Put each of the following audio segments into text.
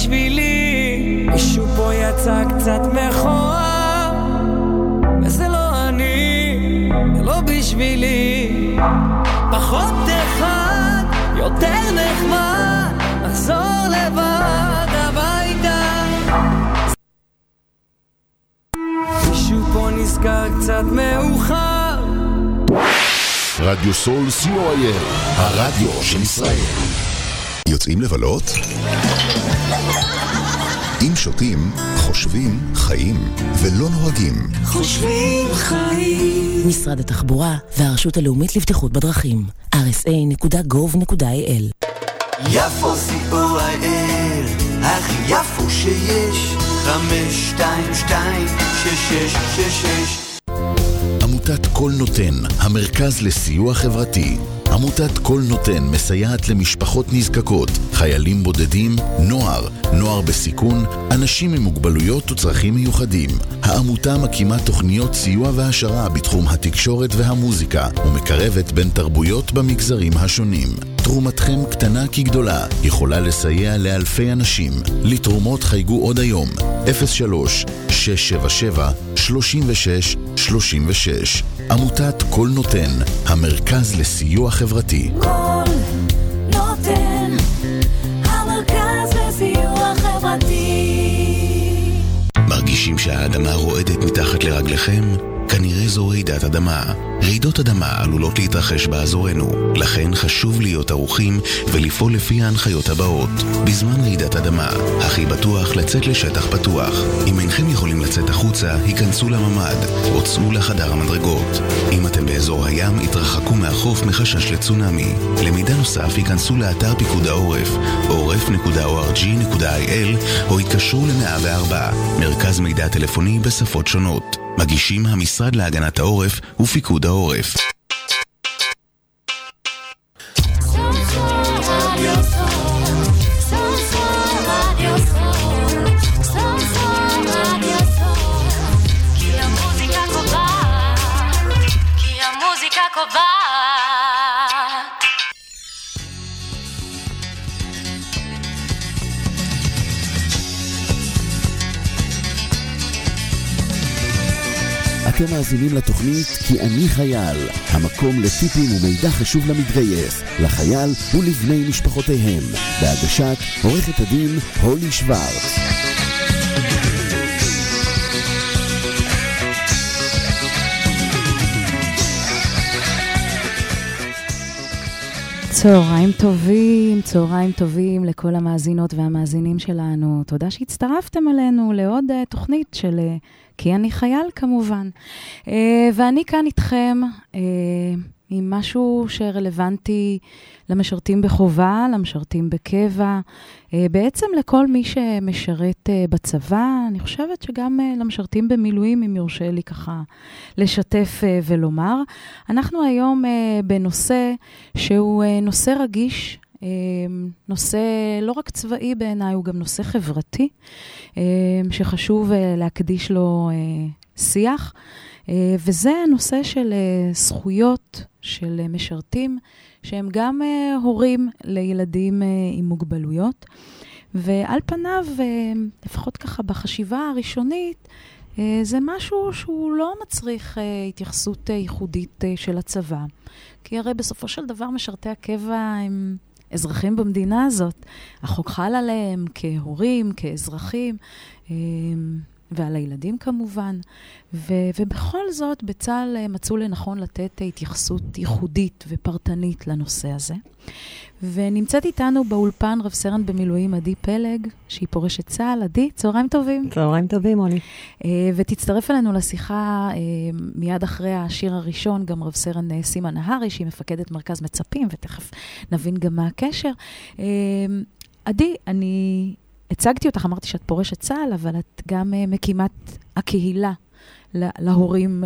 בשבילי. מישהו פה יצא קצת מכוער, וזה לא אני, זה לא בשבילי. פחות אחד, יותר נחמד, נחזור לבד הביתה. מישהו פה נזכר קצת מאוחר. רדיו סול co.il, הרדיו של ישראל. יוצאים לבלות? אם שותים, חושבים, חיים ולא נוהגים. חושבים, חיים. משרד התחבורה והרשות הלאומית לבטיחות בדרכים. rsa.gov.il. יפו co.il, הכי יפו שיש. 522-6666. עמותת כל נותן, המרכז לסיוע חברתי. עמותת כל נותן מסייעת למשפחות נזקקות, חיילים בודדים, נוער בסיכון, אנשים עם מוגבלויות וצרכים מיוחדים. העמותה מקימה תוכניות סיוע והשרה בתחום התקשורת והמוזיקה, ומקרבת בין תרבויות במגזרים השונים. תרומתכם קטנה כגדולה, יכולה לסייע לאלפי אנשים. לתרומות חייגו עוד היום, 03-677-3636. עמותת כל נותן, המרכז לסיוע חברתי. כל נותן, המרכז לסיוע חברתי. מרגישים שהאדמה רועדת מתחת לרגליכם? כנראה זו רעידת אדמה. רעידות אדמה עלולות להתרחש באזורנו, לכן חשוב להיות ערוכים ולפעול לפי ההנחיות הבאות. בזמן רעידת אדמה, הכי בטוח לצאת לשטח פתוח. אם אינכם יכולים לצאת החוצה, היכנסו לממ"ד או צאו לחדר המדרגות. אם אתם באזור הים, התרחקו מהחוף מחשש לצונמי. למידע נוסף, היכנסו לאתר פיקוד העורף, עורף.org.il, או התקשרו ל-104, מרכז מידע טלפוני בשפות שונות. מגישים המשרד להגנת העורף ופיקוד העורף. אתם מאזינים לתוכנית כי אני חייל, המקום לטיפים ומידע חשוב למתגייס, לחייל ולבני משפחותיהם, בהגשת עורכת הדין הולי שוורץ. צהריים טובים לכל המאזינות והמאזינים שלנו. תודה שהצטרפתם אלינו לעוד תוכנית של כי אני חייל כמובן. ואני כאן איתכם עם משהו שרלוונטי למשרתים בחובה, למשרתים בקבע, בעצם לכל מי שמשרת בצבא. אני חושבת שגם למשרתים במילואים, אם יורשה לי ככה לשתף ולומר. אנחנו היום בנושא שהוא נושא רגיש, נושא לא רק צבאי בעיניי, הוא גם נושא חברתי, שחשוב להקדיש לו שיח, וזה הנושא של זכויות של משרתים, שהם גם הורים לילדים עם מוגבלויות, ועל פניו, לפחות ככה בחשיבה הראשונית, זה משהו שהוא לא מצריך התייחסות ייחודית של הצבא, כי הרי בסופו של דבר משרתי הקבע הם אזרחים במדינה הזאת. החוק חל עליהם כהורים, כאזרחים, ועל הילדים כמובן. ובכל זאת, בצה"ל מצאו לנכון לתת התייחסות ייחודית ופרטנית לנושא הזה. ונמצאת איתנו באולפן רב סרן במילואים עדי פלג, שהיא פורשת צה"ל. עדי, צהריים טובים. צהריים טובים, אולי. ותצטרף אלינו לשיחה מיד אחרי השיר הראשון, גם רב סרן סימה נהרי, שהיא מפקדת מרכז מצפים, ותכף נבין גם מה הקשר. עדי, אני הצגתי אותך, אמרתי שאת פורשת צה"ל, אבל את גם מקימת הקהילה להורים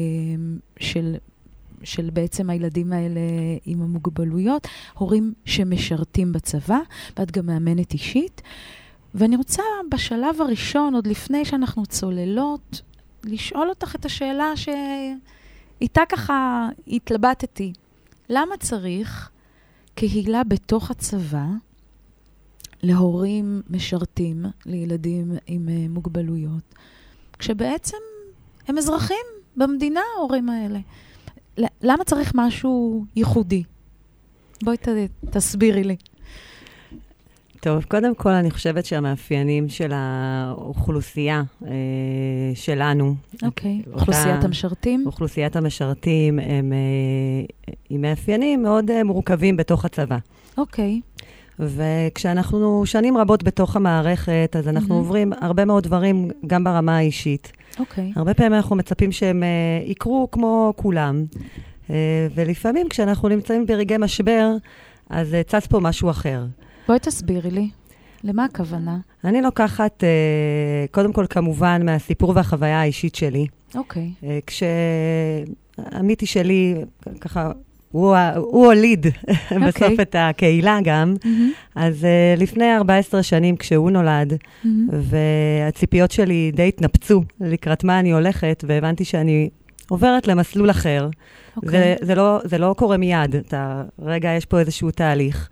של בעצם הילדים האלה עם המוגבלויות, הורים שמשרתים בצבא, ואת גם מאמנת אישית. ואני רוצה בשלב הראשון, עוד לפני שאנחנו צוללות, לשאול אותך את השאלה שאיתה ככה התלבטתי. למה צריך קהילה בתוך הצבא להורים משרתים, לילדים עם מוגבלויות, כשבעצם הם אזרחים במדינה, ההורים האלה. למה צריך משהו ייחודי? בואי תסבירי לי. טוב, קודם כל אני חושבת שהמאפיינים של האוכלוסייה שלנו, אוכלוסיית המשרתים? אוכלוסיית המשרתים הם עם מאפיינים מאוד מורכבים בתוך הצבא. אוקיי. וכשאנחנו שנים רבות בתוך המערכת, אז אנחנו עוברים הרבה מאוד דברים גם ברמה האישית. אוקיי. הרבה פעמים אנחנו מצפים שהם יקרו כמו כולם, ולפעמים כשאנחנו נמצאים ברגעי משבר, אז צץ פה משהו אחר. בואי תסבירי לי, למה הכוונה? אני לוקחת, קודם כל כמובן, מהסיפור והחוויה האישית שלי. אוקיי. כשעמיתי שלי, ככה, הוא הוליד בסוף את הקהילה גם, אז לפני 14 שנים כשהוא נולד, והציפיות שלי די התנפצו לקראת מה אני הולכת, והבנתי שאני עוברת למסלול אחר. זה לא קורה מיד, רגע יש פה איזשהו תהליך,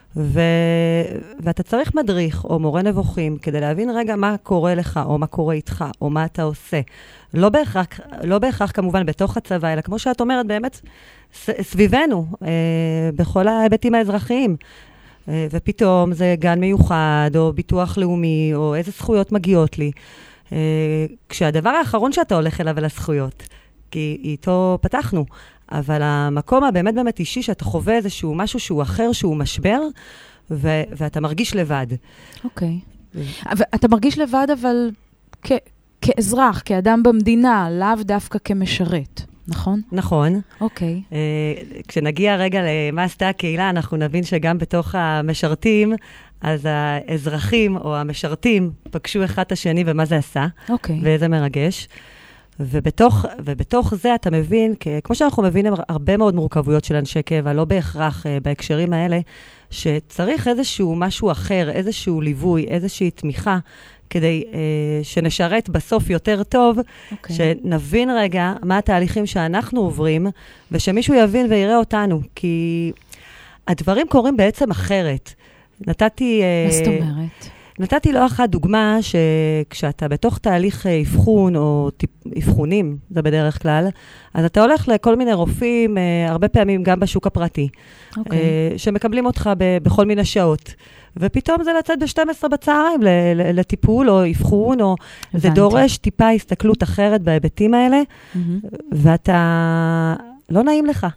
ואתה צריך מדריך או מורה נבוכים כדי להבין רגע מה קורה לך, או מה קורה איתך, או מה אתה עושה. לא בהכרח כמובן בתוך הצבא, אלא כמו שאת אומרת באמת סביבנו, בכל ההיבטים האזרחיים. ופתאום זה גן מיוחד, או ביטוח לאומי, או איזה זכויות מגיעות לי. כשהדבר האחרון שאתה הולך אליו אל הזכויות, כי איתו פתחנו, אבל המקום הבאמת באמת אישי שאתה חווה איזשהו משהו שהוא אחר, שהוא משבר, ואתה מרגיש לבד. אוקיי. אתה מרגיש לבד, אבל כאזרח, כאדם במדינה, לאו דווקא כמשרת, נכון? נכון. אוקיי. כשנגיע רגע למה עשתה הקהילה, אנחנו נבין שגם בתוך המשרתים, אז האזרחים או המשרתים פגשו אחד את השני ומה זה עשה, ואיזה מרגש. ובתוך זה אתה מבין, כמו שאנחנו מבינים הרבה מאוד מורכבויות של אנשי קבע, לא בהכרח בהקשרים האלה, שצריך איזשהו משהו אחר, איזשהו ליווי, איזושהי תמיכה, כדי שנשרת בסוף יותר טוב, שנבין רגע מה התהליכים שאנחנו עוברים, ושמישהו יבין ויראה אותנו, כי הדברים קורים בעצם אחרת. מה זאת אומרת? נתתי לא אחת דוגמה שכשאתה בתוך תהליך אבחון או אבחונים, זה בדרך כלל, אז אתה הולך לכל מיני רופאים, הרבה פעמים גם בשוק הפרטי, שמקבלים אותך בכל מיני שעות. ופתאום זה לצאת ב-12 בצהריים לטיפול או אבחון, או זה דורש טיפה הסתכלות אחרת בהיבטים האלה, ואתה לא נעים לך.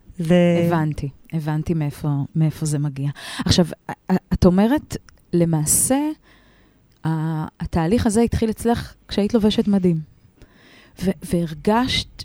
הבנתי מאיפה זה מגיע. עכשיו, את אומרת, למעשה, התהליך הזה התחיל אצלך כשהיית לובשת מדים. והרגשת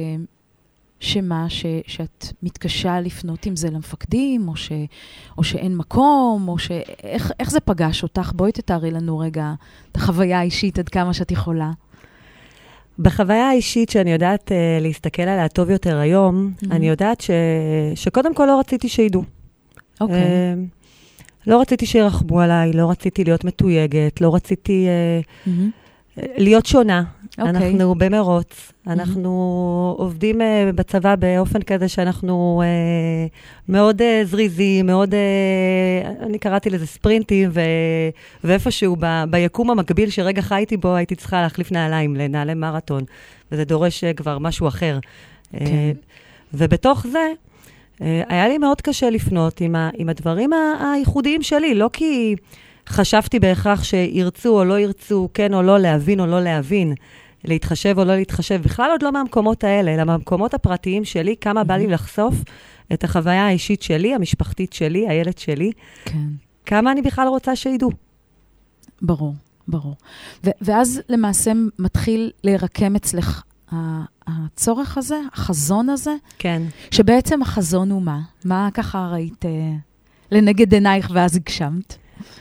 שאת מתקשה לפנות עם זה למפקדים, או שאין מקום, איך זה פגש אותך? בואי תתארי לנו רגע את החוויה האישית עד כמה שאת יכולה. בחוויה האישית שאני יודעת להסתכל עליה טוב יותר היום, אני יודעת שקודם כל לא רציתי שידעו. אוקיי. לא רציתי שירחבו עליי, לא רציתי להיות מתויגת, לא רציתי להיות שונה. אנחנו במרוץ, אנחנו עובדים בצבא באופן כזה שאנחנו מאוד זריזים, מאוד, אני קראתי לזה ספרינטים, ואיפשהו ביקום המקביל שרגע חייתי בו, הייתי צריכה להחליף נעליים לנעלי מרתון, וזה דורש כבר משהו אחר. ובתוך זה, היה לי מאוד קשה לפנות עם הדברים הייחודיים שלי, לא כי חשבתי בהכרח שירצו או לא ירצו, כן או לא, להבין או לא להבין, להתחשב או לא להתחשב, בכלל עוד לא מהמקומות האלה, אלא מהמקומות הפרטיים שלי, כמה בא לי לחשוף את החוויה האישית שלי, המשפחתית שלי, הילד שלי, כמה אני בכלל רוצה שידעו. ברור, ברור. ואז למעשה מתחיל להירקם אצלך הצורך הזה, החזון הזה? כן. שבעצם החזון הוא מה? מה ככה ראית לנגד עינייך ואז הגשמת?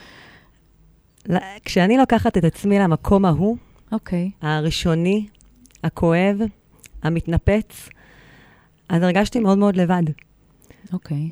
כשאני לוקחת את עצמי למקום ההוא, הראשוני, הכואב, המתנפץ, אז הרגשתי מאוד מאוד לבד. אוקיי.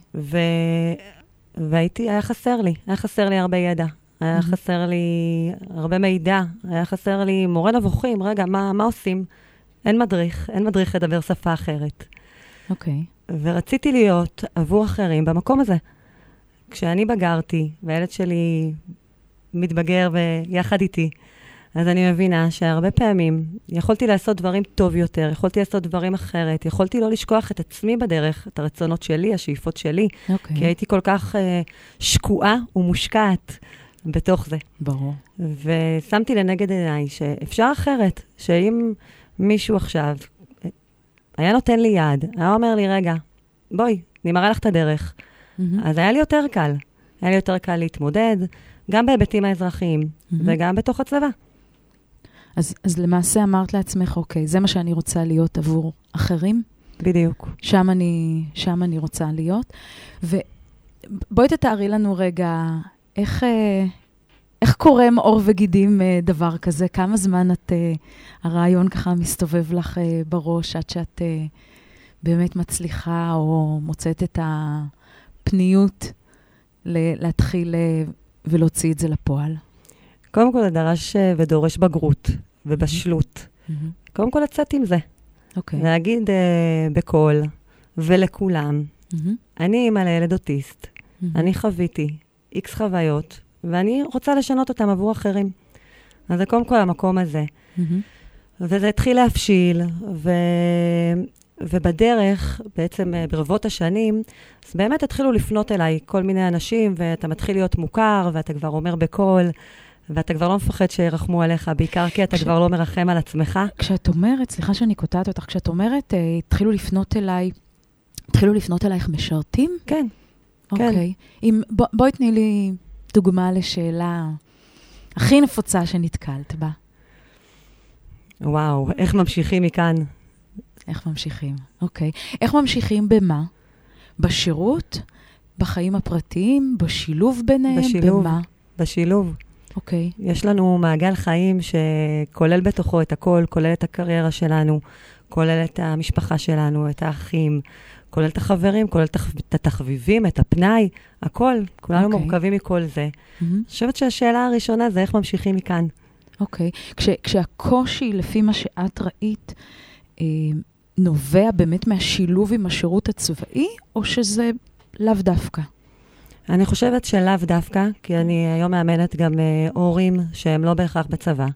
היה חסר לי הרבה ידע. היה חסר לי הרבה מידע. היה חסר לי מורה נבוכים. רגע, מה עושים? אין מדריך לדבר שפה אחרת. אוקיי. ורציתי להיות עבור אחרים במקום הזה. כשאני בגרתי, והילד שלי מתבגר ויחד איתי, אז אני מבינה שהרבה פעמים יכולתי לעשות דברים טוב יותר, יכולתי לעשות דברים אחרת, יכולתי לא לשכוח את עצמי בדרך, את הרצונות שלי, השאיפות שלי, כי הייתי כל כך שקועה ומושקעת בתוך זה. ברור. ושמתי לנגד עיניי שאפשר אחרת, שאם מישהו עכשיו היה נותן לי יד, היה אומר לי, רגע, בואי, אני מראה לך את הדרך. אז היה לי יותר קל. היה לי יותר קל להתמודד, גם בהיבטים האזרחיים, וגם בתוך הצבא. אז למעשה אמרת לעצמך, אוקיי, זה מה שאני רוצה להיות עבור אחרים? בדיוק. שם אני רוצה להיות. ובואי תתארי לנו רגע, איך קורה מאור וגידים דבר כזה? כמה זמן הרעיון ככה מסתובב לך בראש, עד שאת באמת מצליחה או מוצאת את הפניות להתחיל ולהוציא את זה לפועל? קודם כל, דרש ודורש בגרות ובשלות. קודם כל, לצאת עם זה. להגיד בקול ולכולם, אני אימא לילד אוטיסט, אני חוויתי X חוויות, ואני רוצה לשנות אותם עבור אחרים. אז זה קודם כל המקום הזה. וזה התחיל להפשיל, ובדרך, בעצם ברבות השנים, אז באמת התחילו לפנות אליי כל מיני אנשים, ואתה מתחיל להיות מוכר, ואתה כבר אומר בקול, ואתה כבר לא מפחד שירחמו עליך, בעיקר כי אתה כבר לא מרחם על עצמך. כשאת אומרת, סליחה שאני קוטעת אותך, כשאת אומרת, התחילו לפנות אלייך משרתים? כן. אוקיי. בואי תני לי דוגמה לשאלה הכי נפוצה שנתקלת בה. וואו, איך ממשיכים מכאן? איך ממשיכים? אוקיי. איך ממשיכים במה? בשירות? בחיים הפרטיים? בשילוב ביניהם? במה? בשילוב. אוקיי. יש לנו מעגל חיים שכולל בתוכו את הכל, כולל את הקריירה שלנו, כולל את המשפחה שלנו, את האחים, כולל את החברים, כולל את התחביבים, את הפנאי, הכל. כולנו מורכבים מכל זה. אני חושבת שהשאלה הראשונה זה איך ממשיכים מכאן. אוקיי. כשהקושי, לפי מה שאת ראית, נובע באמת מהשילוב עם השירות הצבאי, או שזה לאו דווקא? אני חושבת שלאו דווקא, כי אני היום מאמנת גם הורים שהם לא בהכרח בצבא.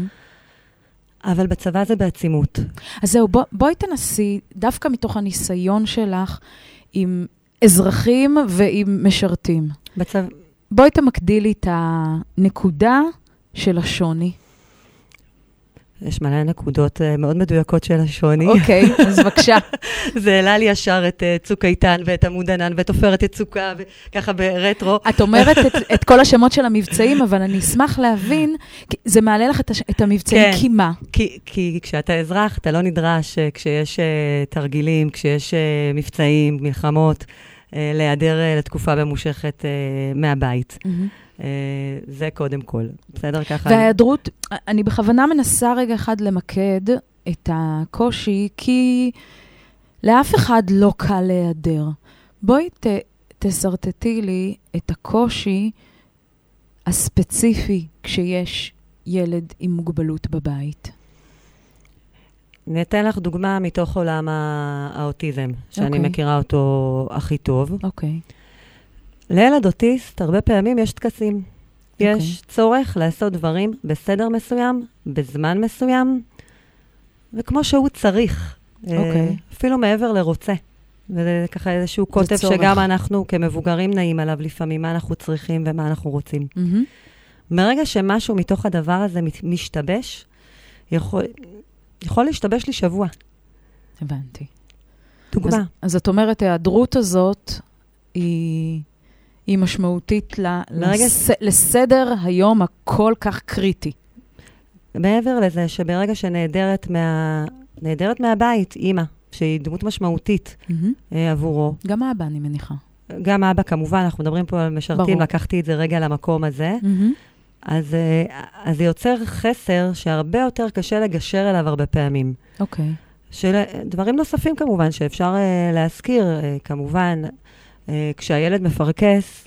אבל בצבא זה בעצימות. אז זהו, בואי תנסי, דווקא מתוך הניסיון שלך, עם אזרחים ועם משרתים. בואי תמקדילי את הנקודה של השוני. יש מלא נקודות מאוד מדויקות של השוני. אוקיי, אז בבקשה. זה העלה לי ישר את צוק איתן ואת עמוד ענן ואת עופרת יצוקה, וככה ברטרו. את אומרת את כל השמות של המבצעים, אבל אני אשמח להבין, זה מעלה לך את המבצעים כי מה? כי כשאתה אזרח, אתה לא נדרש כשיש תרגילים, כשיש מבצעים, מלחמות, להיעדר לתקופה ממושכת מהבית. זה קודם כל. בסדר ככה? וההיעדרות, אני בכוונה מנסה רגע אחד למקד את הקושי, כי לאף אחד לא קל להיעדר. בואי תסרטטי לי את הקושי הספציפי כשיש ילד עם מוגבלות בבית. ניתן לך דוגמה מתוך עולם האוטיזם, שאני מכירה אותו הכי טוב. אוקיי. לילד אוטיסט, הרבה פעמים יש תקסים. יש צורך לעשות דברים בסדר מסוים, בזמן מסוים, וכמו שהוא צריך. אפילו מעבר לרוצה. וזה ככה איזשהו כותב שגם אנחנו כמבוגרים נעים עליו לפעמים, מה אנחנו צריכים ומה אנחנו רוצים. מרגע שמשהו מתוך הדבר הזה משתבש, יכול להשתבש לי שבוע. הבנתי. דוגמה. אז את אומרת, ההיעדרות הזאת היא משמעותית לסדר היום הכל כך קריטי. מעבר לזה שברגע שנעדרת מהבית, אימא, שהיא דמות משמעותי עבורו. גם האבא, אני מניחה. גם האבא, כמובן, אנחנו מדברים פה על משרתים, לקחתי את זה רגע למקום הזה. אז זה יוצר חסר שהרבה יותר קשה לגשר אליו הרבה פעמים. אוקיי. דברים נוספים כמובן שאפשר להזכיר, כמובן, כשהילד מפרקס,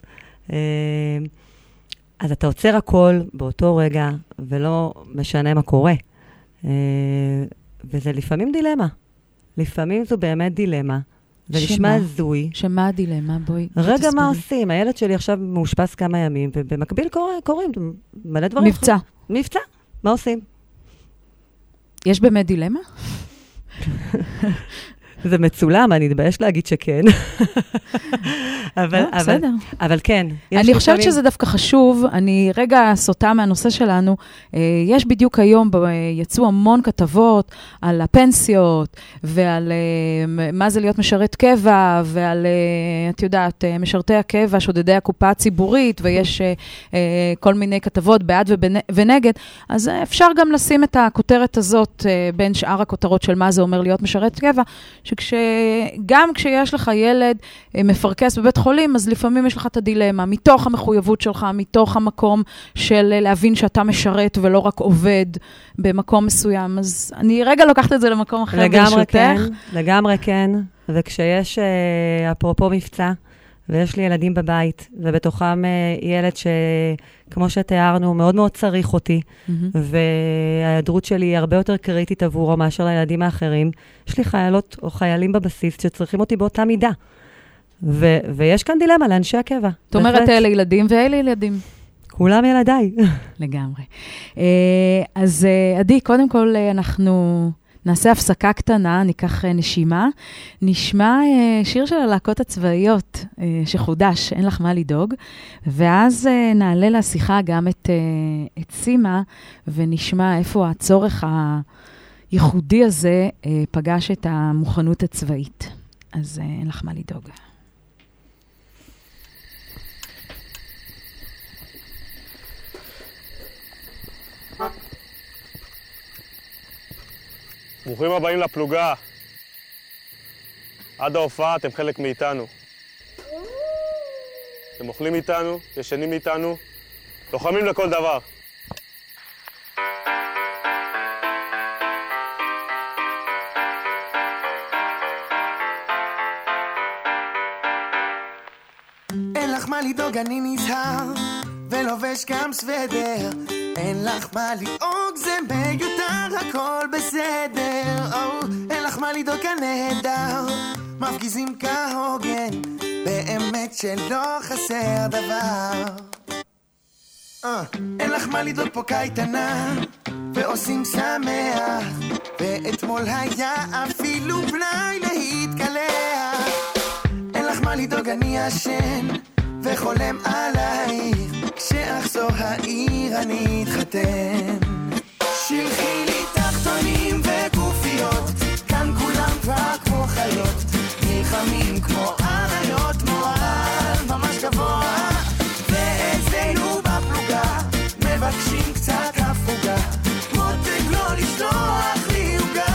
אז אתה עוצר הכל באותו רגע, ולא משנה מה קורה. וזה לפעמים דילמה. לפעמים זו באמת דילמה. זה נשמע זוי. שמה הדילמה? בואי. רגע, מה עושים? הילד שלי עכשיו מאושפז כמה ימים, ובמקביל קוראים מלא דברים. מבצע. מה עושים? יש באמת דילמה? זה מצולם, אני אתבייש להגיד שכן. אבל כן. אני חושבת שזה דווקא חשוב, אני רגע סוטה מהנושא שלנו, יש בדיוק היום, יצאו המון כתבות על הפנסיות, ועל מה זה להיות משרת קבע, ועל, את יודעת, משרתי הקבע, שודדי הקופה הציבורית, ויש כל מיני כתבות בעד ונגד, אז אפשר גם לשים את הכותרת הזאת, בין שאר הכותרות של מה זה אומר להיות משרת קבע, גם כשיש לך ילד מפרקס בבית חולים, אז לפעמים יש לך את הדילמה, מתוך המחויבות שלך, מתוך המקום של להבין שאתה משרת ולא רק עובד במקום מסוים. אז אני רגע לוקחת את זה למקום אחר ברשותך. לגמרי כן. וכשיש, אפרופו מבצע, ויש לי ילדים בבית, ובתוכם ילד שכמו שתיארנו, מאוד מאוד צריך אותי, וההיעדרות שלי היא הרבה יותר קריטית עבורו מאשר לילדים האחרים. יש לי חיילות או חיילים בבסיס שצריכים אותי באותה מידה. ויש כאן דילמה לאנשי הקבע. זאת אומרת, אלה ילדים ואלה ילדים. כולם ילדיי. לגמרי. אז עדי, קודם כל אנחנו נעשה הפסקה קטנה, ניקח נשימה. נשמע שיר של הלהקות הצבאיות שחודש, אין לך מה לדאוג, ואז נעלה לשיחה גם את סימה, ונשמע איפה הצורך הייחודי הזה פגש את המוכנות הצבאית. אז אין לך מה לדאוג. ברוכים הבאים לפלוגה. עד ההופעה אתם חלק מאיתנו. אתם אוכלים איתנו, ישנים איתנו, לוחמים לכל דבר. אין לך מה לדאוג, אני נזהר ולובש גם סוודר. אין לך מה לדאוג, זה מיותר, הכל בסדר. אין לך מה לדאוג, הנהדר מפגיזים כהוגן, באמת שלא חסר דבר. אין לך מה לדאוג, פה קייטנה ועושים שמח, ואתמול היה אפילו פנאי להתקלח. אין לך מה לדאוג, אני ישן וחולם עלייך, כשאחזור העיר אני אתחתן. שלחי לי תחתונים וגופיות, כאן כולם כבר כמו חיות, נלחמים כמו אריות, מורל ממש גבוה, ואצלנו בפלוגה מבקשים קצת הפוגה, מותק לא לשלוח לי הוגה.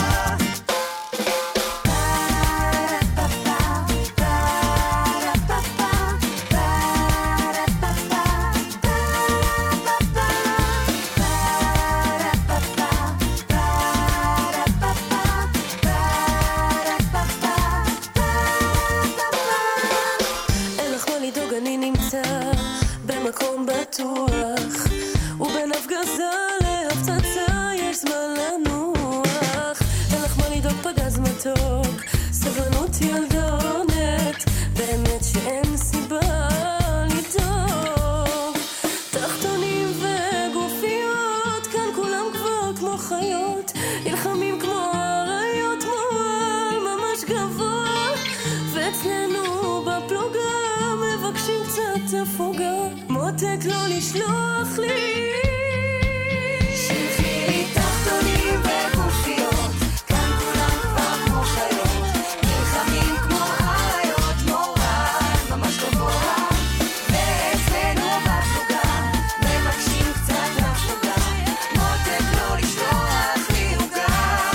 במקום בטוח, ובין הפגזה להפצצה יש זמן לנוח. אין לך מה לדאוג, פגז מתוק, סבלנות ילדונת, באמת שאין סיבה לדאוג. תחתונים וגופיות, כאן כולם כבר כמו חיות, נלחמים כמו אריות, מורל ממש גבוה, ואצלנו בפלוגה מבקשים קצת הפוגה, מותק לא לשלוח לי. שלחי לי תחתונים וגופיות, כאן כולם כבר כמו חיות, נלחמים כמו אריות, מורל ממש גבוה, ואצלנו בפלוגה מבקשים קצת הפוגה, מותק לא לשלוח לי הוגה.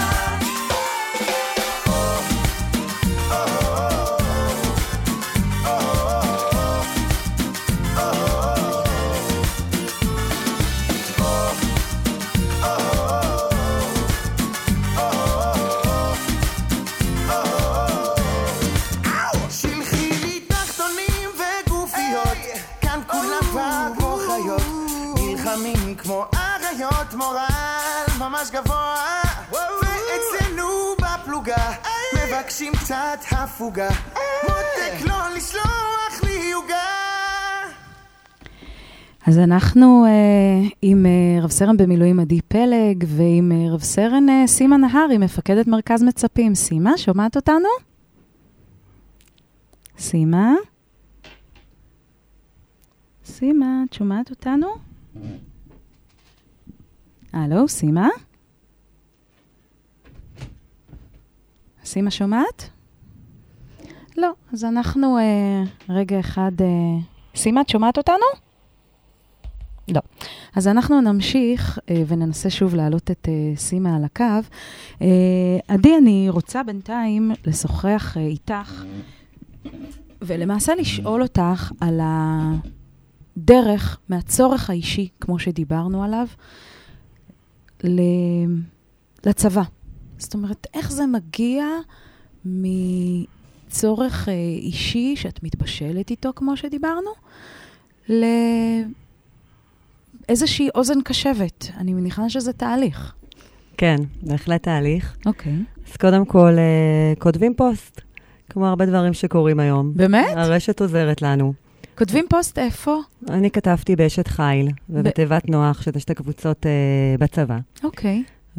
נלחמים כמו אריות, מורל ממש גבוה, ואצלנו בפלוגה מבקשים קצת הפוגה, מותק לא לשלוח לי יוגה. אז אנחנו עם רב סרן במילואים עדי פלג, ועם רב סרן סימה נהרי, מפקדת מרכז מצפים. סימה, שומעת אותנו? סימה? סימה, את שומעת אותנו? הלו, סימה? סימה שומעת? לא, אז אנחנו רגע אחד... סימה, את שומעת אותנו? לא. אז אנחנו נמשיך וננסה שוב להעלות את סימה על הקו. עדי, אני רוצה בינתיים לשוחח איתך, ולמעשה לשאול אותך על הדרך מהצורך האישי, כמו שדיברנו עליו, לצבא. זאת אומרת, איך זה מגיע מצורך אישי שאת מתבשלת איתו, כמו שדיברנו, לאיזושהי אוזן קשבת. אני מניחה שזה תהליך. כן, בהחלט תהליך. אוקיי. אז קודם כל, כותבים פוסט, כמו הרבה דברים שקורים היום. באמת? הרשת עוזרת לנו. כותבים פוסט איפה? אני כתבתי באשת חיל, ובתיבת נוח, שזה שתי קבוצות בצבא. אוקיי.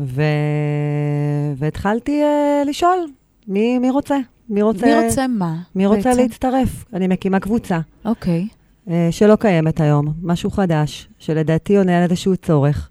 והתחלתי לשאול, מי רוצה? מי רוצה מה? מי רוצה להצטרף? אני מקימה קבוצה. אוקיי. שלא קיימת היום, משהו חדש, שלדעתי עונה על איזשהו צורך.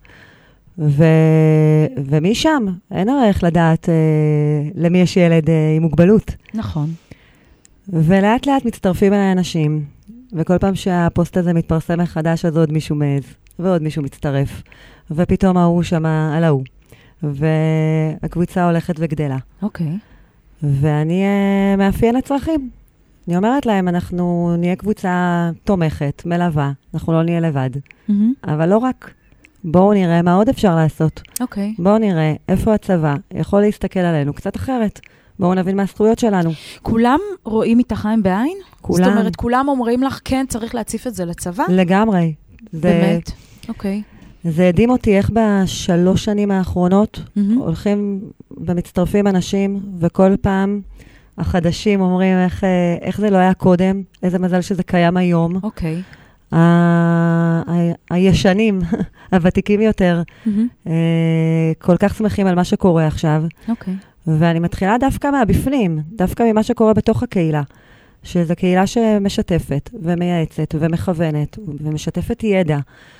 ומשם, אין הרי איך לדעת למי יש ילד עם מוגבלות. נכון. ולאט לאט מצטרפים אליי אנשים, וכל פעם שהפוסט הזה מתפרסם מחדש, אז עוד מישהו מעז, ועוד מישהו מצטרף. ופתאום ההוא שמה על ההוא. והקבוצה הולכת וגדלה. אוקיי. ואני מאפיין הצרכים. אני אומרת להם, אנחנו נהיה קבוצה תומכת, מלווה, אנחנו לא נהיה לבד. אבל לא רק. בואו נראה מה עוד אפשר לעשות. אוקיי. בואו נראה איפה הצבא יכול להסתכל עלינו קצת אחרת. בואו נבין מה הזכויות שלנו. כולם רואים איתך עין בעין? כולם. זאת אומרת, כולם אומרים לך, כן, צריך להציף את זה לצבא? לגמרי. באמת? אוקיי. זה הדהים אותי איך ב3 שנים האחרונות הולכים ומצטרפים אנשים, וכל פעם החדשים אומרים איך זה לא היה קודם, איזה מזל שזה קיים היום. אוקיי. הישנים, הוותיקים יותר, כל כך שמחים על מה שקורה עכשיו. אוקיי. ואני מתחילה דווקא מהבפנים, דווקא ממה שקורה בתוך הקהילה, שזו קהילה שמשתפת ומייעצת ומכוונת ומשתפת ידע.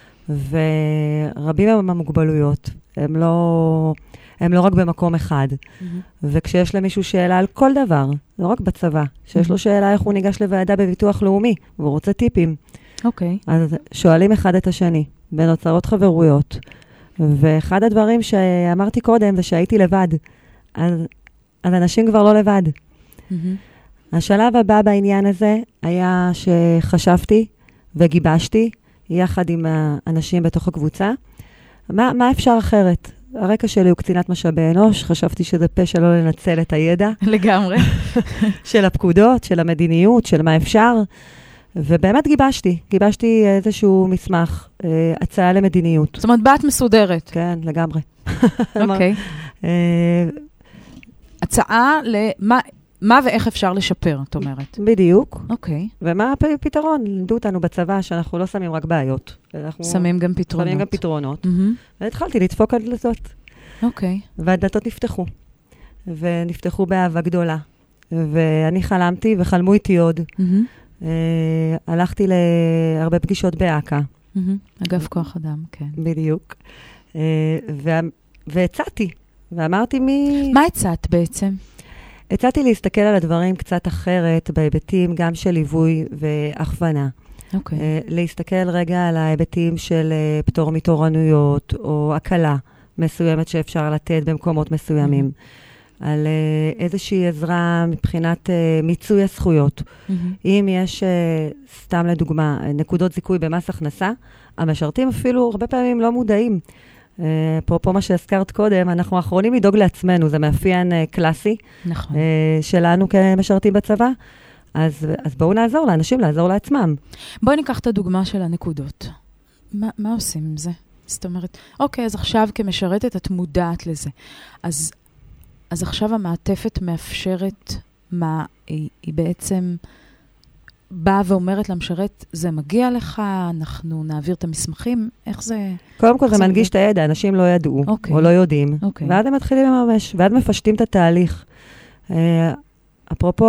ורבים הם המוגבלויות, הם לא רק במקום אחד. וכשיש למישהו שאלה על כל דבר, לא רק בצבא, שיש לו שאלה איך הוא ניגש לוועדה בביטוח לאומי, והוא רוצה טיפים. אוקיי. אז שואלים אחד את השני, ונוצרות חברויות. ואחד הדברים שאמרתי קודם, זה שהייתי לבד. אז אנשים כבר לא לבד. השלב הבא בעניין הזה היה שחשבתי וגיבשתי, יחד עם האנשים בתוך הקבוצה, מה אפשר אחרת? הרקע שלי הוא קצינת משאבי אנוש, חשבתי שזה פשע לא לנצל את הידע. לגמרי. של הפקודות, של המדיניות, של מה אפשר. ובאמת גיבשתי איזשהו מסמך, הצעה למדיניות. זאת אומרת, באת מסודרת. כן, לגמרי. אוקיי. הצעה מה ואיך אפשר לשפר, את אומרת. בדיוק. אוקיי. ומה הפתרון? לימדו אותנו בצבא שאנחנו לא שמים רק בעיות. שמים גם פתרונות. שמים גם פתרונות. והתחלתי לדפוק על דלתות. אוקיי. והדלתות נפתחו. ונפתחו באהבה גדולה. ואני חלמתי וחלמו איתי עוד. הלכתי להרבה פגישות באקה. אגף כוח אדם, כן. בדיוק. והצעתי. ואמרתי מה הצעת בעצם? הצעתי להסתכל על הדברים קצת אחרת, בהיבטים גם של ליווי והכוונה. אוקיי. להסתכל רגע על ההיבטים של פטור מתורנויות, או הקלה מסוימת שאפשר לתת במקומות מסוימים. על איזושהי עזרה מבחינת מיצוי הזכויות. אם יש, סתם לדוגמה, נקודות זיכוי במס הכנסה, המשרתים אפילו הרבה פעמים לא מודעים. אפרופו מה שהזכרת קודם, אנחנו האחרונים לדאוג לעצמנו, זה מאפיין קלאסי. נכון. שלנו כמשרתים בצבא. אז בואו נעזור לאנשים לעזור לעצמם. בואי ניקח את הדוגמה של הנקודות. מה עושים עם זה? זאת אומרת, אוקיי, אז עכשיו כמשרתת את מודעת לזה. אז אז עכשיו המעטפת מאפשרת מה היא בעצם באה ואומרת למשרת, זה מגיע לך, אנחנו נעביר את המסמכים, איך זה... קודם כל זה מנגיש את הידע, אנשים לא ידעו, או לא יודעים, ואז הם מתחילים לממש, ואז מפשטים את התהליך. אפרופו,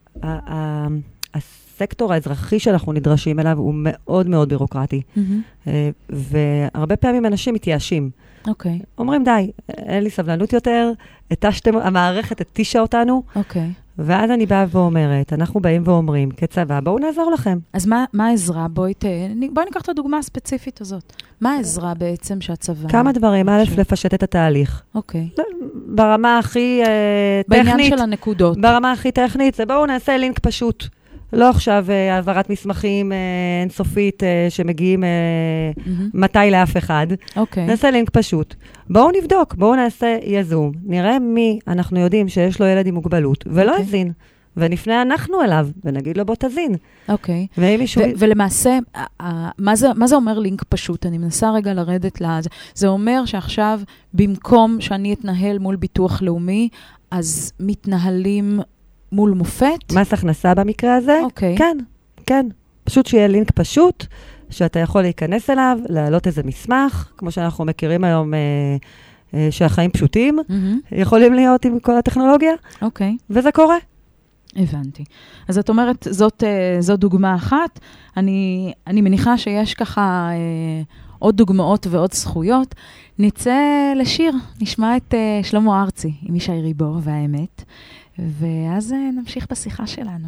הסקטור האזרחי שאנחנו נדרשים אליו הוא מאוד מאוד בירוקרטי, והרבה פעמים אנשים מתייאשים. אומרים, די, אין לי סבלנות יותר, המערכת התישה אותנו, ואז אני באה ואומרת, אנחנו באים ואומרים, כצבא, בואו נעזור לכם. אז מה העזרה? בואי ניקח את הדוגמה הספציפית הזאת. מה העזרה בעצם שהצבא... כמה דברים, א', לפשט את התהליך. ברמה הכי טכנית. בעניין של הנקודות. ברמה הכי טכנית, זה בואו נעשה לינק פשוט. לא עכשיו העברת מסמכים אינסופית שמגיעים מתי לאף אחד. נעשה לינק פשוט. בואו נבדוק, בואו נעשה יזום. נראה מי אנחנו יודעים שיש לו ילד עם מוגבלות, ולא יזין. ונפנה אנחנו אליו, ונגיד לו בוא תזין. אוקיי. ולמעשה, מה זה אומר לינק פשוט? אני מנסה רגע לרדת לזה. זה אומר שעכשיו, במקום שאני אתנהל מול ביטוח לאומי, אז מתנהלים מול מופת? מס הכנסה במקרה הזה? כן, כן. פשוט שיהיה לינק פשוט, שאתה יכול להיכנס אליו, להעלות איזה מסמך, כמו שאנחנו מכירים היום, שהחיים פשוטים, יכולים להיות עם כל הטכנולוגיה, וזה קורה. הבנתי. אז את אומרת, זאת דוגמה אחת. אני מניחה שיש ככה עוד דוגמאות ועוד זכויות. נצא לשיר, נשמע את שלמה ארצי, עם ישי ריבור והאמת, ואז נמשיך בשיחה שלנו.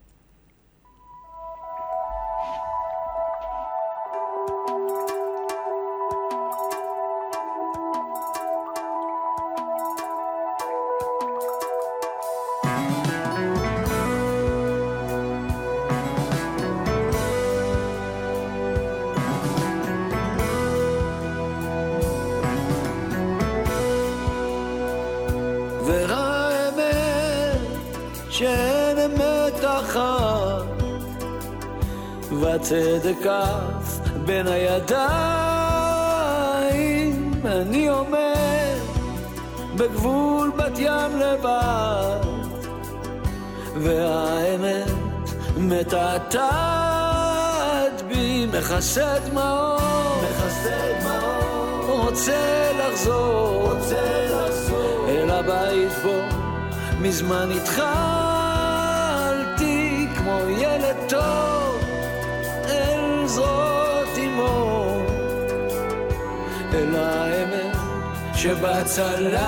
והצדק אף בין הידיים, אני עומד בגבול בת ים לבד, והאמת מתעתעת בי, מכסה דמעות, רוצה לחזור אל הבית בו מזמן התחלתי כמו ילד טוב אל זרועות אמו, אל האמת שבה צללתי,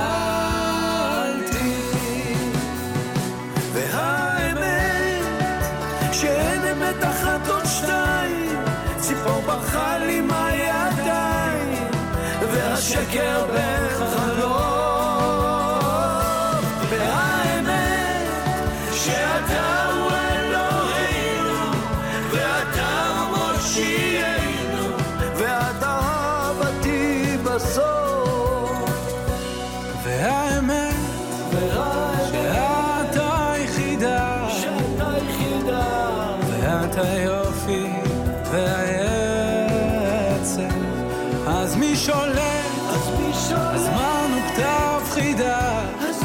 והאמת שאין אמת אחת עוד שתיים, ציפור ברחה לי מהידיים, והשקר בחלום, והאמת שאתה הוא אלוהינו, ואתה מושיענו, ואת אהבתי בסוף, והאמת שאתה היחידה, ואת היופי והעצב, אז מי שולט? הזמן הוא כתב חידה,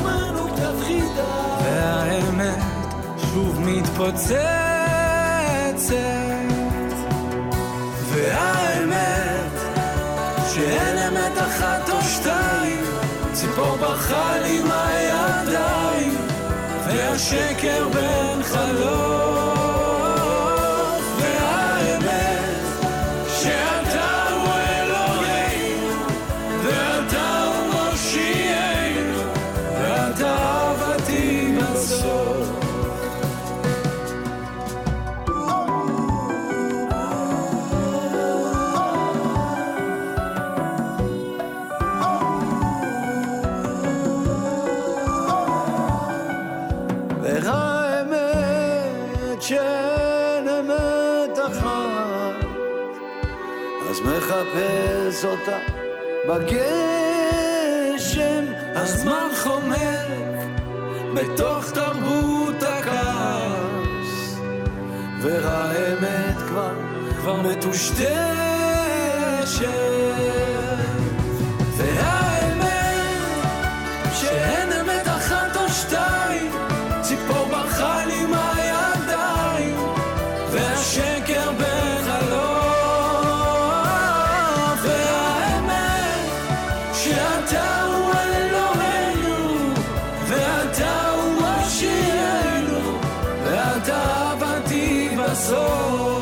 והאמת שוב מתפוצצת, והאמת שאין אמת אחת או שתיים, ציפור ברחה לי מהידיים, והשקר בין חלוף, והאמת שאתה הוא אלוהינו, ואתה הוא מושיענו, ואתה אהבתי בסוף. והאמת שאין אמת אחת, אז מחפש אותה בגשם, הזמן חומק בתוך תרבות הכעס, והאמת כבר מטושטשת, והאמת שאין אמת אחת ואתה הוא אלוהינו, ואתה הוא מושיענו, ואתה אהבתי בסוד.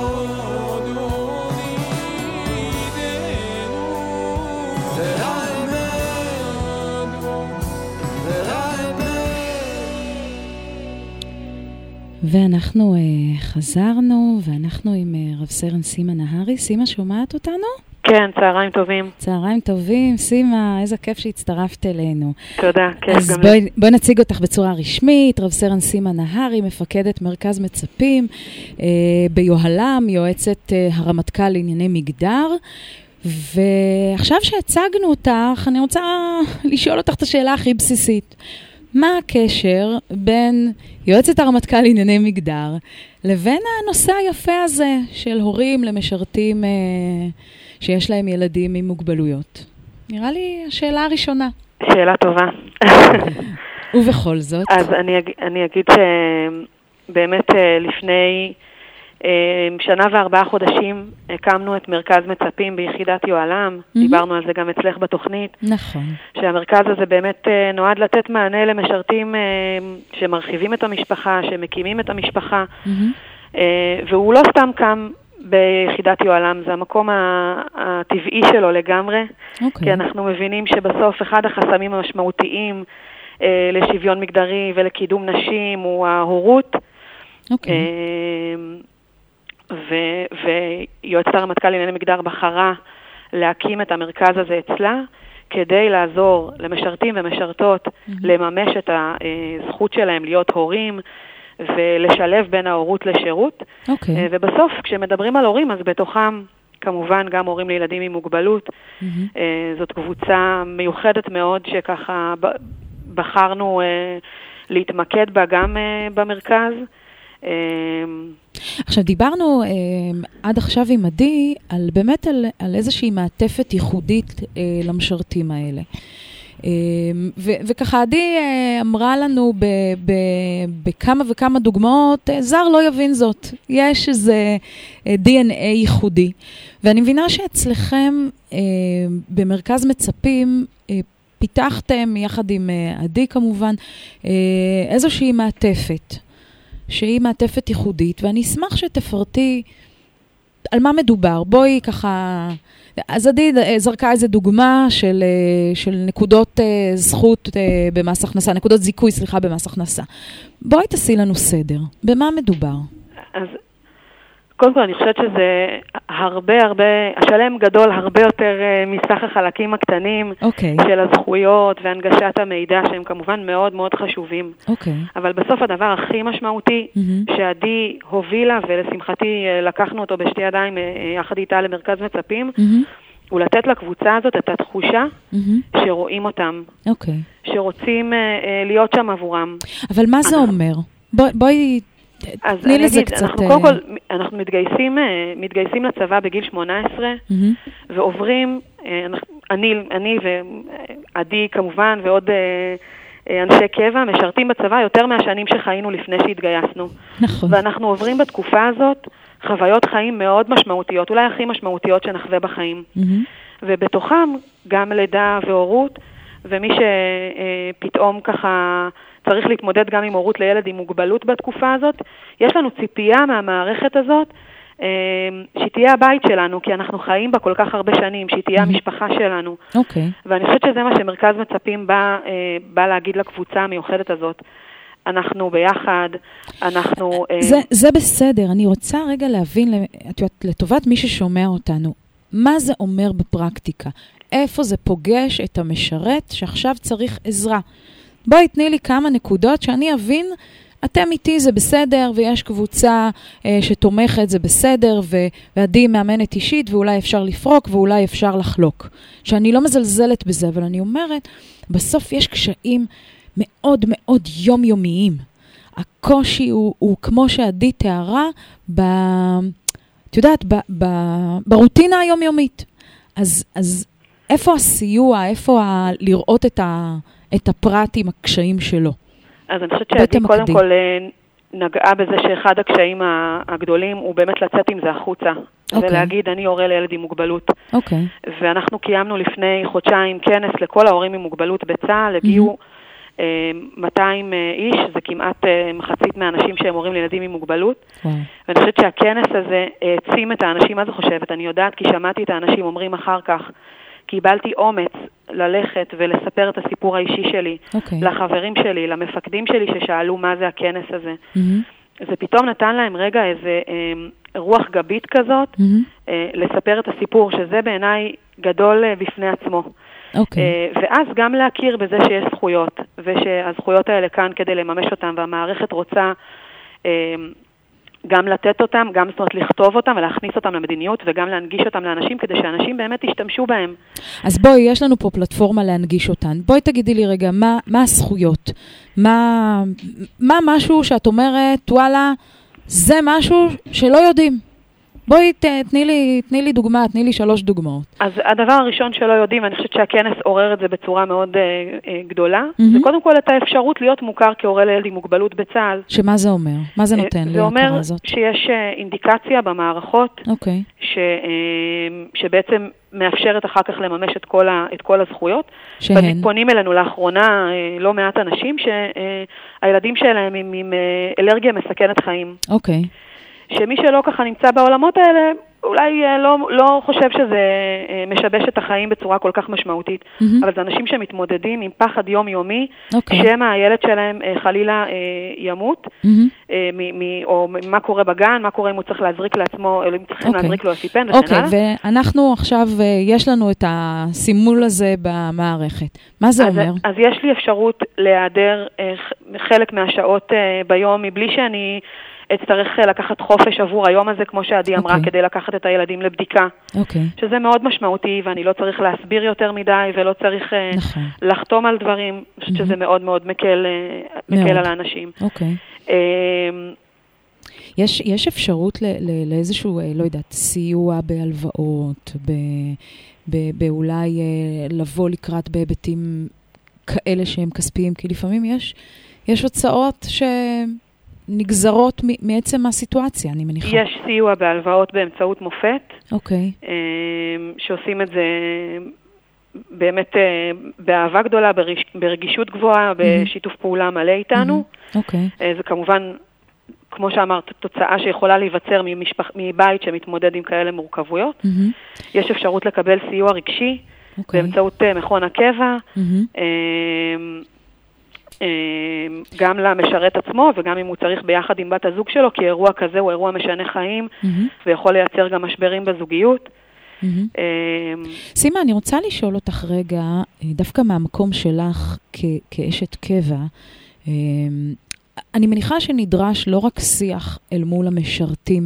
ואנחנו חזרנו, ואנחנו עם רב סרן סימה נהרי. סימה, שומעת אותנו? כן, צהריים טובים. צהריים טובים. סימה, איזה כיף שהצטרפת אלינו. תודה, כיף אז בואי נציג אותך בצורה רשמית. רב סרן סימה נהרי, מפקדת מרכז מצפים ביוהל"ם, יועצת הרמטכ"ל לענייני מגדר. ועכשיו שהצגנו אותך, אני רוצה לשאול אותך את השאלה הכי בסיסית. מה הקשר בין יועצת הרמטכ"ל לענייני מגדר לבין הנושא היפה הזה של הורים למשרתים שיש להם ילדים עם מוגבלויות? נראה לי השאלה הראשונה. שאלה טובה. ובכל זאת? אז אני אגיד שבאמת לפני שנה ו4 חודשים הקמנו את מרכז מצפים ביחידת יוהל"ם, דיברנו על זה גם אצלך בתוכנית. נכון. שהמרכז הזה באמת נועד לתת מענה למשרתים שמרחיבים את המשפחה, שמקימים את המשפחה, והוא לא סתם קם ביחידת יוהל"ם, זה המקום הטבעי שלו לגמרי, כי אנחנו מבינים שבסוף אחד החסמים המשמעותיים לשוויון מגדרי ולקידום נשים הוא ההורות. ויועצת הרמטכ"ל לענייני מגדר בחרה להקים את המרכז הזה אצלה, כדי לעזור למשרתים ומשרתות לממש את הזכות שלהם להיות הורים, ולשלב בין ההורות לשירות. ובסוף, כשמדברים על הורים, אז בתוכם כמובן גם הורים לילדים עם מוגבלות. זאת קבוצה מיוחדת מאוד שככה בחרנו להתמקד בה גם במרכז. עכשיו דיברנו עד עכשיו עם עדי על באמת על איזושהי מעטפת ייחודית למשרתים האלה. וככה עדי אמרה לנו בכמה וכמה דוגמאות, זר לא יבין זאת. יש איזה DNA ייחודי. ואני מבינה שאצלכם במרכז מצפים פיתחתם יחד עם עדי כמובן איזושהי מעטפת. שהיא מעטפת ייחודית, ואני אשמח שתפרטי על מה מדובר. בואי ככה, אז עדי זרקה איזו דוגמה של נקודות זכות במס הכנסה, נקודות זיכוי, סליחה, במס הכנסה. בואי תעשי לנו סדר. במה מדובר? אז קודם כל אני חושבת שזה השלם גדול הרבה יותר מסך החלקים הקטנים של הזכויות והנגשת המידע, שהם כמובן מאוד מאוד חשובים. אבל בסוף הדבר הכי משמעותי שעדי הובילה, ולשמחתי לקחנו אותו בשתי ידיים יחד איתה למרכז מצפים, הוא לתת לקבוצה הזאת את התחושה שרואים אותם, שרוצים להיות שם עבורם. אבל מה זה אומר? בואי תני לזה קצת. קודם כל, אנחנו מתגייסים לצבא בגיל 18, ועוברים, אני ועדי כמובן, ועוד אנשי קבע, משרתים בצבא יותר מהשנים שחיינו לפני שהתגייסנו. נכון. ואנחנו עוברים בתקופה הזאת חוויות חיים מאוד משמעותיות, אולי הכי משמעותיות שנחווה בחיים. ובתוכם גם לידה והורות, ומי שפתאום ככה צריך להתמודד גם עם הורות לילד עם מוגבלות בתקופה הזאת, יש לנו ציפייה מהמערכת הזאת, שהיא תהיה הבית שלנו, כי אנחנו חיים בה כל כך הרבה שנים, שהיא תהיה המשפחה שלנו. ואני חושבת שזה מה שמרכז מצפים בא להגיד לקבוצה המיוחדת הזאת. אנחנו ביחד, אנחנו... זה בסדר, אני רוצה רגע להבין, לטובת מי ששומע אותנו, מה זה אומר בפרקטיקה? איפה זה פוגש את המשרת שעכשיו צריך עזרה? בואי תני לי כמה נקודות שאני אבין, אתם איתי זה בסדר, ויש קבוצה שתומכת זה בסדר, ועדי מאמנת אישית, ואולי אפשר לפרוק, ואולי אפשר לחלוק. שאני לא מזלזלת בזה, אבל אני אומרת, בסוף יש קשיים מאוד מאוד יומיומיים. הקושי הוא כמו שעדי תיארה, את יודעת, ברוטינה היומיומית. אז איפה הסיוע, איפה לראות את הפרט עם הקשיים שלו? אז אני חושבת שעדי קודם כל נגעה בזה שאחד הקשיים הגדולים הוא באמת לצאת עם זה החוצה. ולהגיד, אני הורה לילד עם מוגבלות. ואנחנו קיימנו לפני חודשיים כנס לכל ההורים עם מוגבלות בצה"ל, הגיעו 200 איש, זה כמעט מחצית מהאנשים שהם הורים לילדים עם מוגבלות. ואני חושבת שהכנס הזה העצים את האנשים, מה זה חושבת? אני יודעת כי שמעתי את האנשים אומרים אחר כך, קיבלתי אומץ ללכת ולספר את הסיפור האישי שלי, לחברים שלי, למפקדים שלי ששאלו מה זה הכנס הזה. זה פתאום נתן להם רגע איזה רוח גבית כזאת, לספר את הסיפור, שזה בעיניי גדול בפני עצמו. ואז גם להכיר בזה שיש זכויות, ושהזכויות האלה כאן כדי לממש אותם, והמערכת רוצה גם לתת אותם, גם זאת אומרת לכתוב אותם ולהכניס אותם למדיניות, וגם להנגיש אותם לאנשים, כדי שאנשים באמת ישתמשו בהם. אז בואי, יש לנו פה פלטפורמה להנגיש אותן. בואי תגידי לי רגע, מה הזכויות? מה משהו שאת אומרת, וואלה, זה משהו שלא יודעים. בואי תני לי דוגמה, תני לי 3 דוגמאות. אז הדבר הראשון שלא יודעים, אני חושבת שהכנס עורר את זה בצורה מאוד גדולה, זה קודם כל את האפשרות להיות מוכר כהורה לילד עם מוגבלות בצה"ל. שמה זה אומר? מה זה נותן לי ההכרה הזאת? זה אומר שיש אינדיקציה במערכות, שבעצם מאפשרת אחר כך לממש את כל הזכויות. פונים אלינו לאחרונה לא מעט אנשים שהילדים שלהם עם אלרגיה מסכנת חיים. שמי שלא ככה נמצא בעולמות האלה, אולי לא חושב שזה משבש את החיים בצורה כל כך משמעותית, אבל זה אנשים שמתמודדים עם פחד יומיומי, שמא הילד שלהם חלילה ימות, או מה קורה בגן, מה קורה אם הוא צריך להזריק לעצמו, או אם צריכים להזריק לו אפיפן וכן הלאה. ואנחנו עכשיו, יש לנו את הסימול הזה במערכת. מה זה אומר? אז יש לי אפשרות להיעדר חלק מהשעות ביום, מבלי שאני אצטרך לקחת חופש עבור היום הזה, כמו שעדי אמרה, כדי לקחת את הילדים לבדיקה. שזה מאוד משמעותי, ואני לא צריך להסביר יותר מדי, ולא צריך לחתום על דברים. אני חושבת שזה מאוד מאוד מקל על האנשים. יש אפשרות לאיזשהו, לא יודעת, סיוע בהלוואות, באולי לבוא לקראת בהיבטים כאלה שהם כספיים, כי לפעמים יש הוצאות נגזרות מעצם הסיטואציה, אני מניחה. יש סיוע בהלוואות באמצעות מופת. שעושים את זה באמת באהבה גדולה, ברגישות גבוהה, בשיתוף פעולה מלא איתנו. זה כמובן, כמו שאמרת, תוצאה שיכולה להיווצר מבית שמתמודד עם כאלה מורכבויות. יש אפשרות לקבל סיוע רגשי באמצעות מכון הקבע. גם למשרת עצמו, וגם אם הוא צריך ביחד עם בת הזוג שלו, כי אירוע כזה הוא אירוע משנה חיים, ויכול לייצר גם משברים בזוגיות. סימה, אני רוצה לשאול אותך רגע, דווקא מהמקום שלך כאשת קבע, אני מניחה שנדרש לא רק שיח אל מול המשרתים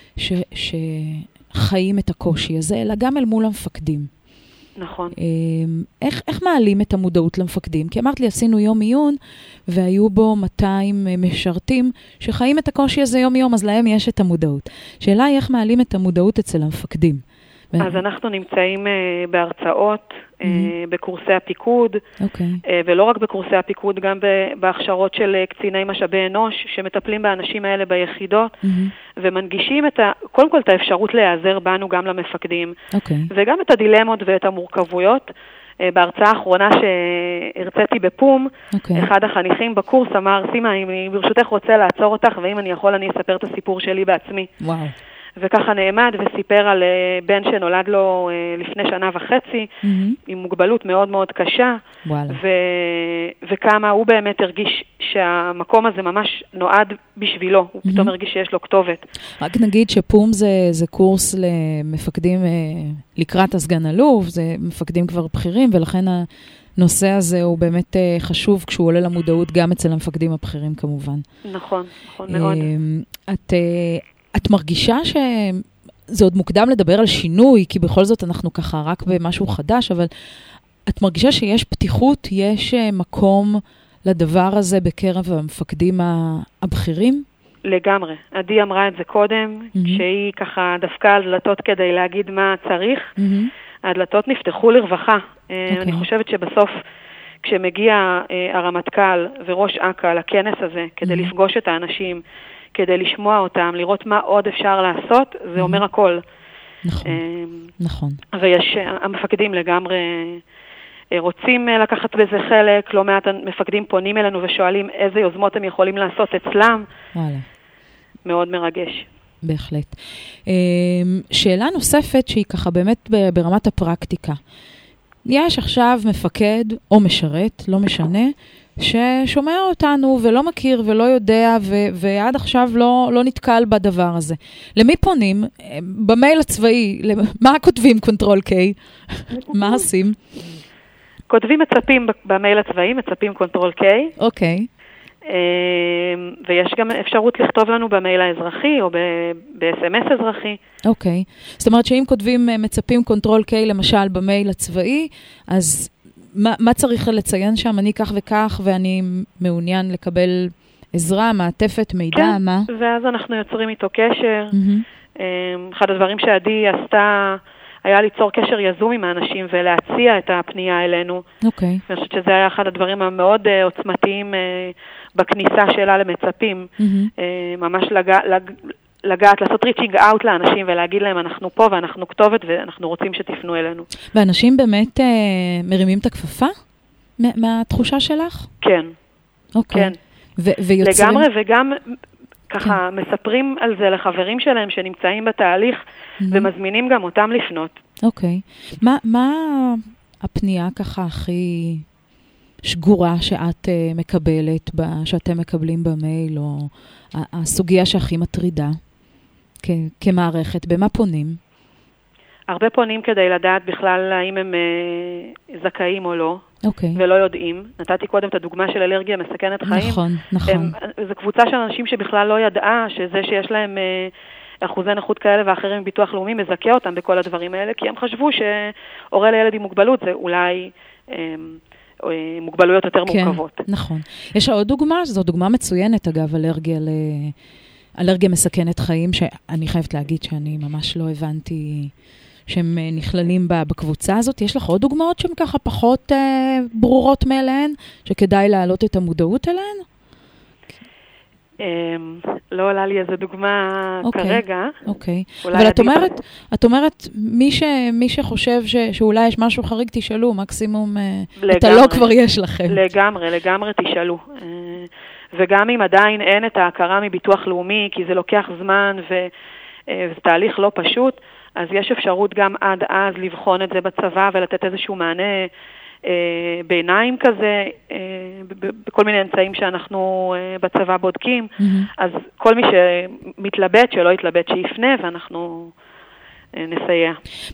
שחיים את הקושי הזה, אלא גם אל מול המפקדים. נכון. איך מעלים את המודעות למפקדים? כי אמרת לי, עשינו יום עיון, והיו בו 200 משרתים שחיים את הקושי הזה יום יום, אז להם יש את המודעות. שאלה היא איך מעלים את המודעות אצל המפקדים. אז אנחנו נמצאים בהרצאות, בקורסי הפיקוד, ולא רק בקורסי הפיקוד, גם בהכשרות של קציני משאבי אנוש, שמטפלים באנשים האלה ביחידות, ומנגישים קודם כל את האפשרות להיעזר בנו גם למפקדים, וגם את הדילמות ואת המורכבויות. בהרצאה האחרונה שהרציתי בפום, אחד החניכים בקורס אמר, סימה, אם ברשותך רוצה לעצור אותך, ואם אני יכול, אני אספר את הסיפור שלי בעצמי. וואו. וככה נעמד וסיפר על בן שנולד לו לפני 1.5 שנה, עם מוגבלות מאוד מאוד קשה, וכמה הוא באמת הרגיש שהמקום הזה ממש נועד בשבילו, הוא פתאום הרגיש שיש לו כתובת. רק נגיד שפום זה קורס למפקדים לקראת הסגן אלוף, זה מפקדים כבר בכירים, ולכן הנושא הזה הוא באמת חשוב כשהוא עולה למודעות גם אצל המפקדים הבכירים כמובן. נכון, נכון מאוד. את מרגישה שזה עוד מוקדם לדבר על שינוי, כי בכל זאת אנחנו ככה רק במשהו חדש, אבל את מרגישה שיש פתיחות, יש מקום לדבר הזה בקרב המפקדים הבכירים? לגמרי. עדי אמרה את זה קודם, שהיא ככה דווקא על דלתות כדי להגיד מה צריך. הדלתות נפתחו לרווחה. אני חושבת שבסוף כשמגיע הרמטכ"ל וראש אכ"א לכנס הזה, כדי לפגוש את האנשים, כדי לשמוע אותם, לראות מה עוד אפשר לעשות, זה אומר הכל. נכון, נכון. ויש, המפקדים לגמרי רוצים לקחת בזה חלק, לא מעט מפקדים פונים אלינו ושואלים איזה יוזמות הם יכולים לעשות אצלם. וואלה. מאוד מרגש. בהחלט. שאלה נוספת שהיא ככה באמת ברמת הפרקטיקה. יש עכשיו מפקד או משרת, לא משנה, ששומע אותנו ולא מכיר ולא יודע ועד עכשיו לא נתקל בדבר הזה. למי פונים? במייל הצבאי, מה כותבים קונטרול K? מה עושים? כותבים מצפים במייל הצבאי, מצפים קונטרול K. אוקיי. ויש גם אפשרות לכתוב לנו במייל האזרחי או ב-SMS אזרחי. אוקיי. זאת אומרת שאם כותבים מצפים קונטרול K למשל במייל הצבאי, אז מה צריך לציין שם? אני כך וכך ואני מעוניין לקבל עזרה, מעטפת, מידע, כן, מה? ואז אנחנו יוצרים איתו קשר. אחד הדברים שעדי עשתה היה ליצור קשר יזום עם האנשים ולהציע את הפנייה אלינו. אוקיי. אני חושבת שזה היה אחד הדברים המאוד עוצמתיים בכניסה שלה למצפים. ממש לגעת, לעשות ריצ'ינג אאוט לאנשים ולהגיד להם אנחנו פה ואנחנו כתובת ואנחנו רוצים שתפנו אלינו. ואנשים באמת מרימים את הכפפה מהתחושה שלך? כן. אוקיי. כן. ויוצרים... לגמרי וגם ככה מספרים על זה לחברים שלהם שנמצאים בתהליך ומזמינים גם אותם לפנות. אוקיי. מה הפנייה ככה הכי שגורה שאת מקבלת, שאתם מקבלים במייל, או הסוגיה שהכי מטרידה כמערכת? במה פונים? הרבה פונים כדי לדעת בכלל האם הם זכאים או לא. אוקיי. ולא יודעים. נתתי קודם את הדוגמה של אלרגיה מסכנת חיים. נכון, נכון. זו קבוצה של אנשים שבכלל לא ידעה שזה שיש להם אחוזי נכות כאלה ואחרים מביטוח לאומי מזכה אותם בכל הדברים האלה, כי הם חשבו שהורה לילד עם מוגבלות זה אולי מוגבלויות יותר מורכבות. כן, נכון. יש עוד דוגמה, זו דוגמה מצוינת אגב, אלרגיה מסכנת חיים, שאני חייבת להגיד שאני ממש לא הבנתי שהם נכללים בקבוצה הזאת. יש לך עוד דוגמאות שהן ככה פחות ברורות מאליהן, שכדאי להעלות את המודעות אליהן? לא עולה לי איזו דוגמה כרגע. אוקיי. אבל את אומרת, מי שחושב שאולי יש משהו חריג, תשאלו, מקסימום את הלא כבר יש לכם. לגמרי תשאלו. וגם אם עדיין אין את ההכרה מביטוח לאומי, כי זה לוקח זמן וזה תהליך לא פשוט, אז יש אפשרות גם עד אז לבחון את זה בצבא ולתת איזשהו מענה ביניים כזה, בכל מיני אמצעים שאנחנו בצבא בודקים. אז כל מי שמתלבט, שלא יתלבט, שיפנה, ואנחנו נסייע.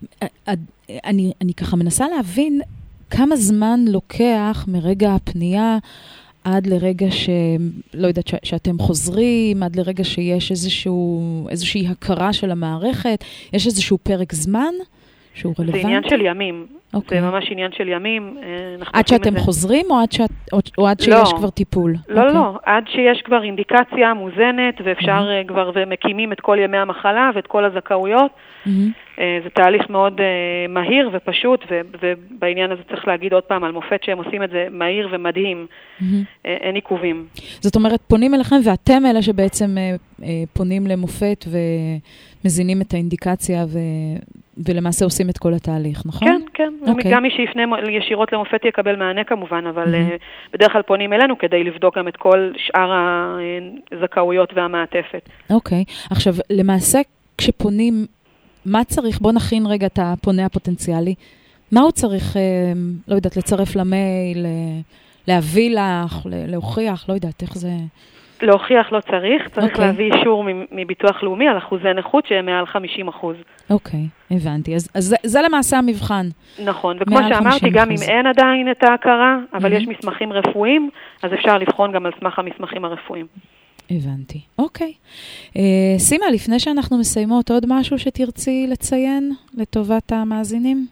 אני ככה מנסה להבין כמה זמן לוקח מרגע הפנייה עד לרגע לא יודעת, שאתם חוזרים, עד לרגע שיש איזושהי הכרה של המערכת, יש איזשהו פרק זמן שהוא רלוונטי? זה עניין של ימים. זה ממש עניין של ימים. עד שאתם חוזרים או עד שיש כבר טיפול? לא, עד שיש כבר אינדיקציה מוזנת ואפשר כבר, ומקימים את כל ימי המחלה ואת כל הזכאויות. זה תהליך מאוד מהיר ופשוט, ובעניין הזה צריך להגיד עוד פעם על מופת שהם עושים את זה מהיר ומדהים. אין עיכובים. זאת אומרת, פונים אליכם ואתם אלה שבעצם פונים למופת ומזינים את האינדיקציה ולמעשה עושים את כל התהליך, נכון? כן. גם מי שיפנה ישירות למופת יקבל מענה כמובן, אבל בדרך כלל פונים אלינו כדי לבדוק גם את כל שאר הזכאויות והמעטפת. אוקיי. עכשיו, למעשה כשפונים, מה צריך? בוא נכין רגע את הפונה הפוטנציאלי. מה הוא צריך, לא יודעת, לצרף למייל, להביא לך, להוכיח, לא יודעת, איך זה... להוכיח לא צריך להביא אישור מביטוח לאומי על אחוזי נכות שהם מעל 50%. אוקיי, הבנתי. אז זה למעשה המבחן. נכון, וכמו שאמרתי, גם אם אין עדיין את ההכרה, אבל יש מסמכים רפואיים, אז אפשר לבחון גם על סמך המסמכים הרפואיים. הבנתי. אוקיי. סימה, לפני שאנחנו מסיימות, עוד משהו שתרצי לציין לטובת המאזינים?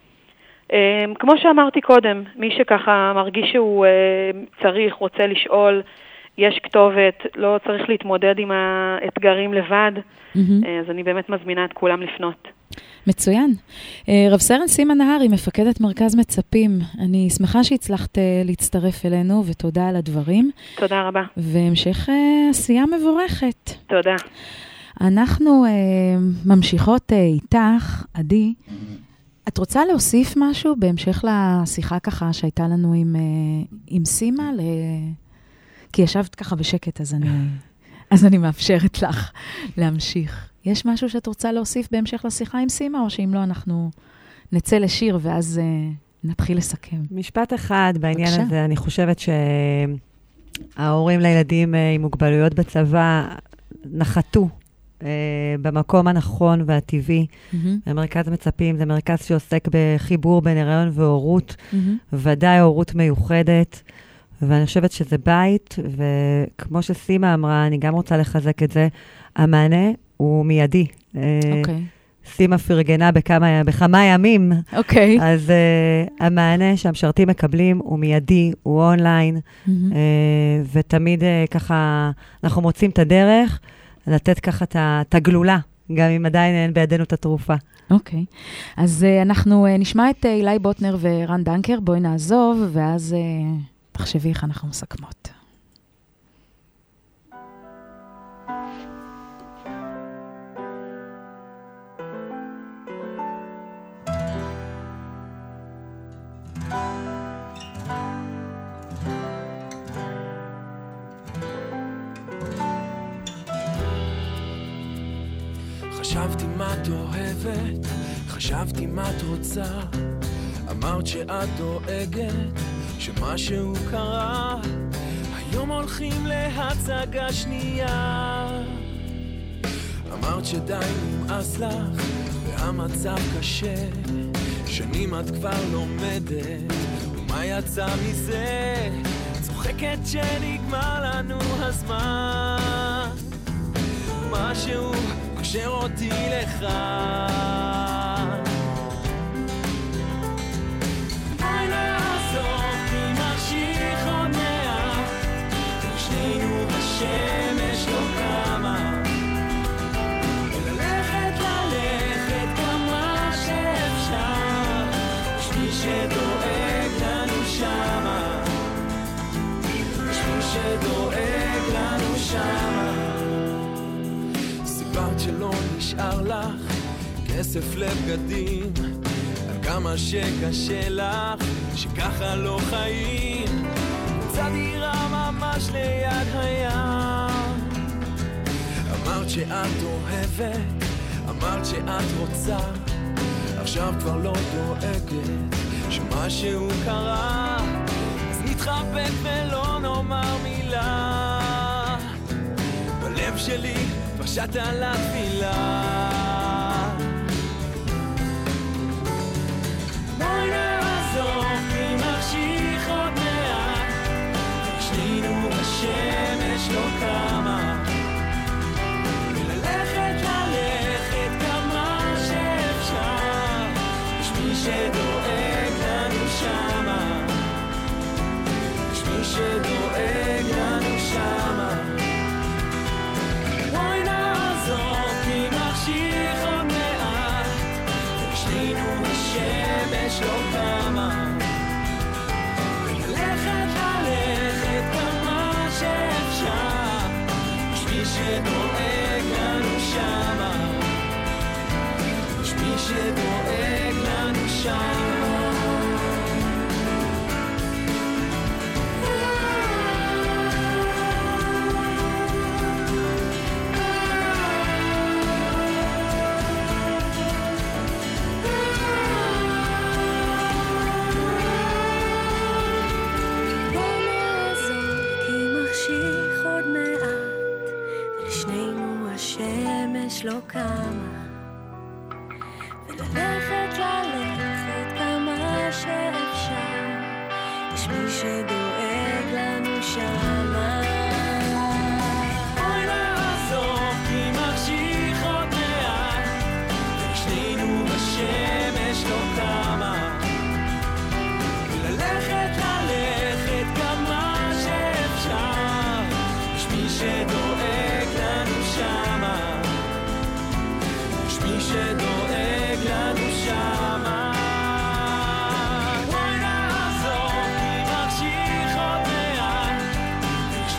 כמו שאמרתי קודם, מי שככה מרגיש שהוא צריך, רוצה לשאול, יש כתובת, לא צריך להתמודד עם האתגרים לבד, אז אני באמת מזמינה את כולם לפנות. מצוין. רב סרן סימה נהרי, מפקדת מרכז מצפים, אני שמחה שהצלחת להצטרף אלינו, ותודה על הדברים. תודה רבה. והמשך עשייה מבורכת. תודה. אנחנו ממשיכות איתך, עדי. את רוצה להוסיף משהו בהמשך לשיחה ככה שהייתה לנו עם סימה? כי ישבת ככה בשקט, אז אני מאפשרת לך להמשיך. יש משהו שאת רוצה להוסיף בהמשך לשיחה עם סימה, או שאם לא, אנחנו נצא לשיר ואז נתחיל לסכם? משפט אחד בעניין הזה, אני חושבת שההורים לילדים עם מוגבלויות בצבא נחתו במקום הנכון והטבעי. המרכז מצפים, זה מרכז שעוסק בחיבור בין הריון והורות, ודאי הורות מיוחדת, ואני חושבת שזה בית, וכמו שסימה אמרה, אני גם רוצה לחזק את זה, המענה הוא מיידי. סימה פרגנה בכמה ימים. אז המענה שהמשרתים מקבלים הוא מיידי, הוא אונליין, ותמיד ככה אנחנו מוצאים את הדרך, לתת ככה את הגלולה, גם אם עדיין אין בידינו את התרופה. אוקיי. אז אנחנו נשמע את אילי בוטנר ורן דנקר, בואי נעזוב, ואז תחשבי איך אנחנו מסכמות. חשבתי מה את אוהבת, חשבתי מה את רוצה, אמרת שאת דואגת, שמשהו קרה, היום הולכים להצגה שנייה. אמרת שדי נמאס לך, והמצב קשה, שנים את כבר לומדת, ומה יצא מזה? צוחקת שנגמר לנו הזמן, משהו קשר אותי לך. בואי נעזור כי נמשיך עוד מעט, ושנינו בשמש לא קמה, וללכת כמה שאפשר, יש מי שדואג לנו שמה, יש מי שדואג לנו שמה. סיפרת שלא נשאר לך כסף לבגדים, על כמה שקשה לך, שככה לא חיים, מצא דירה ממש ליד הים. אמרת שאת אוהבת, אמרת שאת רוצה, עכשיו כבר לא דואגת, שמשהו קרה, אז נתחבק ולא נאמר מילה, בלב שלי פשט על התפילה. בואי נעזור כי נמשיך עוד מעט, ושנינו בשמש לא קמה, וללכת כמה שאפשר, יש מי שדואג לנו שמה, יש מי שדואג לנו שמה. בואי נעזור כי נמשיך עוד מעט, ושנינו השמש לא קמה, וללכת כמה שאפשר, יש מי שדואג לנו שמה, יש מי שדואג לנו שמה. לא קמה, וללכת כמה שאפשר, יש מי שדואג לנו שמה. בואי נעזור כי נמשיך עוד מעט, ושנינו בשמש לא קמה, וללכת כמה שאפשר, יש מי שדואג לנו שמה, מי שדואג לנו שמה. בואי נעזור כי נמשיך עוד מעט,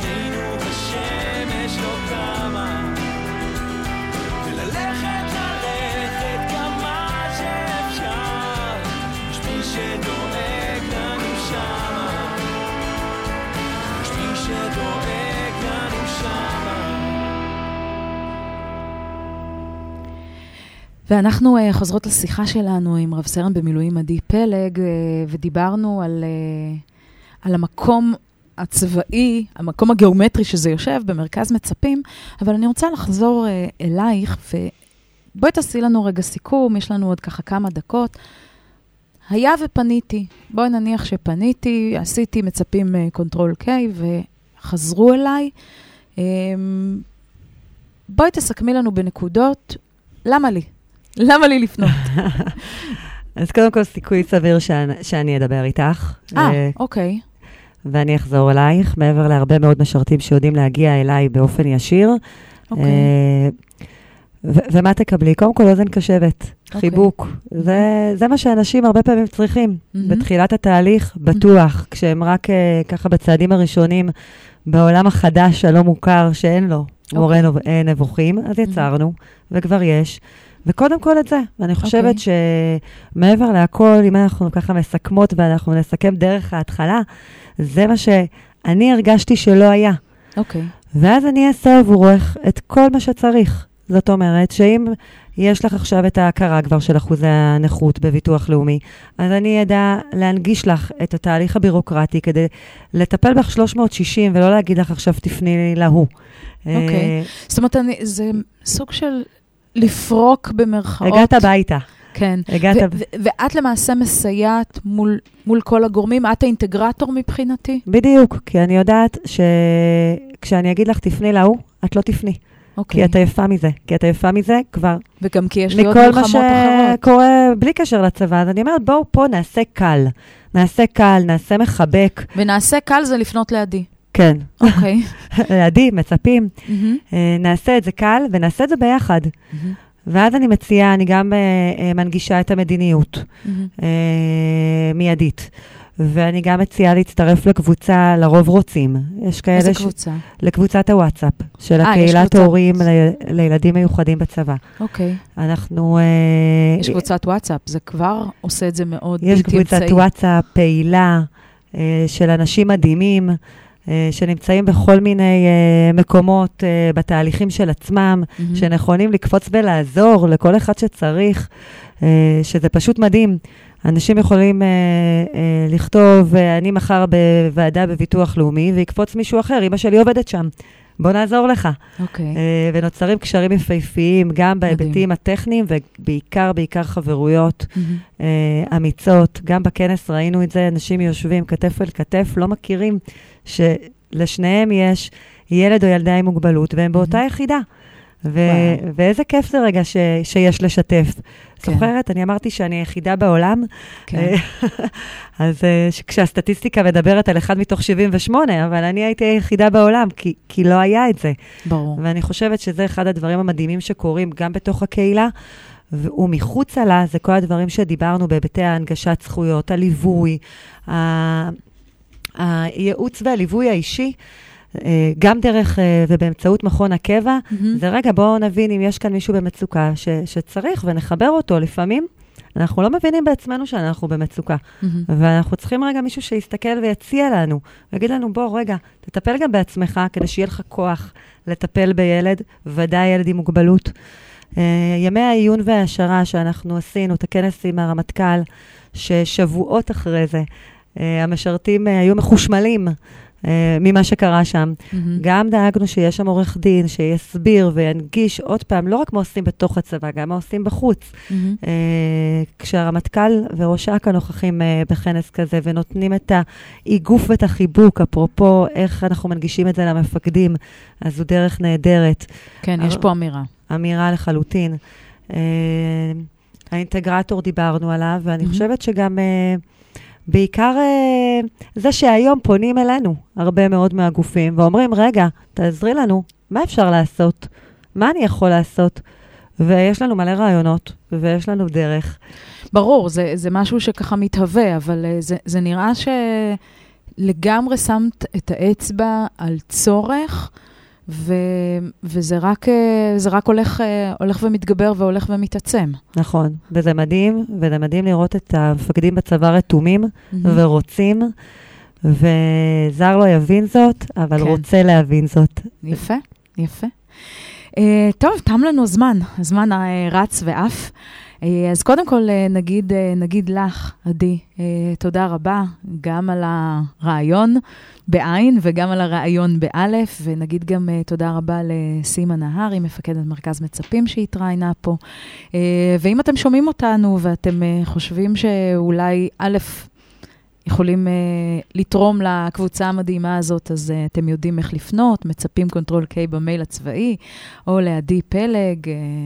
ואנחנו חוזרות לשיחה שלנו עם רב סרן במילואים עדי פלג, ודיברנו על המקום הצבאי, המקום הגיאומטרי שזה יושב במרכז מצפים, אבל אני רוצה לחזור אלייך, ובואי תעשי לנו רגע סיכום, יש לנו עוד ככה כמה דקות. היה ופניתי, בואי נניח שפניתי, עשיתי מצפים קונטרול K, וחזרו אליי. בואי תסכמי לנו בנקודות, למה לי? למה לי לפנות? אז קודם כל סיכוי סביר שאני אדבר איתך. אוקיי. ואני אחזור אלייך, מעבר להרבה מאוד משרתים שיודעים להגיע אליי באופן ישיר. אוקיי. ומה תקבלי? קודם כל אוזן קשבת, חיבוק. זה מה שאנשים הרבה פעמים צריכים. בתחילת התהליך, בטוח, כשהם רק ככה בצעדים הראשונים, בעולם החדש הלא מוכר שאין לו מורה נבוכים, אז יצרנו, וכבר יש. וקודם כל את זה. ואני חושבת שמעבר להכל, אם אנחנו ככה מסכמות ואנחנו נסכם דרך ההתחלה, זה מה שאני הרגשתי שלא היה. אוקיי. ואז אני אעשה עבורך את כל מה שצריך. זאת אומרת שאם יש לך עכשיו את ההכרה כבר של אחוזי הנכות בביטוח לאומי, אז אני אדע להנגיש לך את התהליך הבירוקרטי כדי לטפל בך 360 ולא להגיד לך עכשיו תפני להוא. אוקיי. זאת אומרת, זה סוג של לפרוק במרכאות. הגעת הביתה. כן. ואת למעשה מסייעת מול כל הגורמים, את האינטגרטור מבחינתי? בדיוק, כי אני יודעת שכשאני אגיד לך תפני להוא, את לא תפני. כי אתה יפה מזה. כי אתה יפה מזה כבר. וגם כי יש לי עוד מלחמות אחרות. מכל מה שקורה בלי קשר לצבא. אז אני אומרת, בואו פה נעשה קל. נעשה קל, נעשה מחבק. ונעשה קל זה לפנות לעדי. כן. אוקיי. לעדי, מצפים. נעשה את זה קל ונעשה את זה ביחד. ואז אני מציעה, אני גם מנגישה את המדיניות מיידית. ואני גם מציעה להצטרף לקבוצה, לרוב רוצים. יש כאלה איזה קבוצה? לקבוצת הוואטסאפ, של הקהילת הורים לילדים מיוחדים בצבא. אוקיי. אנחנו... יש קבוצת וואטסאפ, זה כבר עושה את זה מאוד בלתי אמצעי. יש קבוצת וואטסאפ פעילה של אנשים מדהימים, שנמצאים בכל מיני מקומות בתהליכים של עצמם, שנכונים לקפוץ ולעזור לכל אחד שצריך, שזה פשוט מדהים. אנשים יכולים לכתוב, אני מחר בוועדה בביטוח לאומי, ויקפוץ מישהו אחר, אמא שלי עובדת שם. בוא נעזור לך. אוקיי. ונוצרים קשרים יפהפיים, גם בהיבטים הטכניים, ובעיקר חברויות אמיצות. גם בכנס ראינו את זה, אנשים יושבים כתף אל כתף, לא מכירים שלשניהם יש ילד או ילדה עם מוגבלות, והם באותה יחידה. ואיזה כיף זה רגע שיש לשתף. זוכרת? אני אמרתי שאני היחידה בעולם. אז כשהסטטיסטיקה מדברת על 1 מתוך 78, אבל אני הייתי היחידה בעולם, כי לא היה את זה. ברור. ואני חושבת שזה אחד הדברים המדהימים שקורים גם בתוך הקהילה, ומחוץ לה, זה כל הדברים שדיברנו בהיבטי ההנגשת זכויות, הליווי, הייעוץ והליווי האישי, גם דרך ובאמצעות מכון הקבע, זה רגע, בואו נבין אם יש כאן מישהו במצוקה שצריך ונחבר אותו. לפעמים אנחנו לא מבינים בעצמנו שאנחנו במצוקה, ואנחנו צריכים רגע מישהו שיסתכל ויציע לנו, ויגיד לנו, בוא רגע, תטפל גם בעצמך, כדי שיהיה לך כוח לטפל בילד, ודאי ילד עם מוגבלות. ימי העיון וההשערה שאנחנו עשינו, את הכנס עם הרמטכ"ל, ששבועות אחרי זה, המשרתים היו מחושמלים, ממה שקרה שם. גם דאגנו שיש שם עורך דין, שיסביר וינגיש עוד פעם, לא רק מה עושים בתוך הצבא, גם מה עושים בחוץ. כשהרמטכ"ל וראש אכ"א נוכחים בכנס כזה, ונותנים את האיגוף ואת החיבוק, אפרופו איך אנחנו מנגישים את זה למפקדים, אז זו דרך נהדרת. כן, יש פה אמירה. אמירה לחלוטין. האינטגרטור דיברנו עליו, ואני חושבת שגם... בעיקר זה שהיום פונים אלינו הרבה מאוד מהגופים, ואומרים, רגע, תעזרי לנו, מה אפשר לעשות? מה אני יכול לעשות? ויש לנו מלא רעיונות, ויש לנו דרך. ברור, זה משהו שככה מתהווה, אבל זה נראה שלגמרי שמת את האצבע על צורך, וזה רק הולך ומתגבר והולך ומתעצם. נכון, וזה מדהים לראות את המפקדים בצבא רתומים ורוצים, וזר לא יבין זאת, אבל רוצה להבין זאת. יפה, יפה. טוב, תם לנו הזמן רץ ואף. אז קודם כל נגיד לך, עדי, תודה רבה, גם על הרעיון בעין וגם על הרעיון באלף, ונגיד גם תודה רבה לסימה נהרי, מפקדת מרכז מצפים שהתראיינה פה. ואם אתם שומעים אותנו ואתם חושבים שאולי א', יכולים לתרום לקבוצה המדהימה הזאת, אז אתם יודעים איך לפנות, מצפים Ctrl-K במייל הצבאי, או לעדי פלג,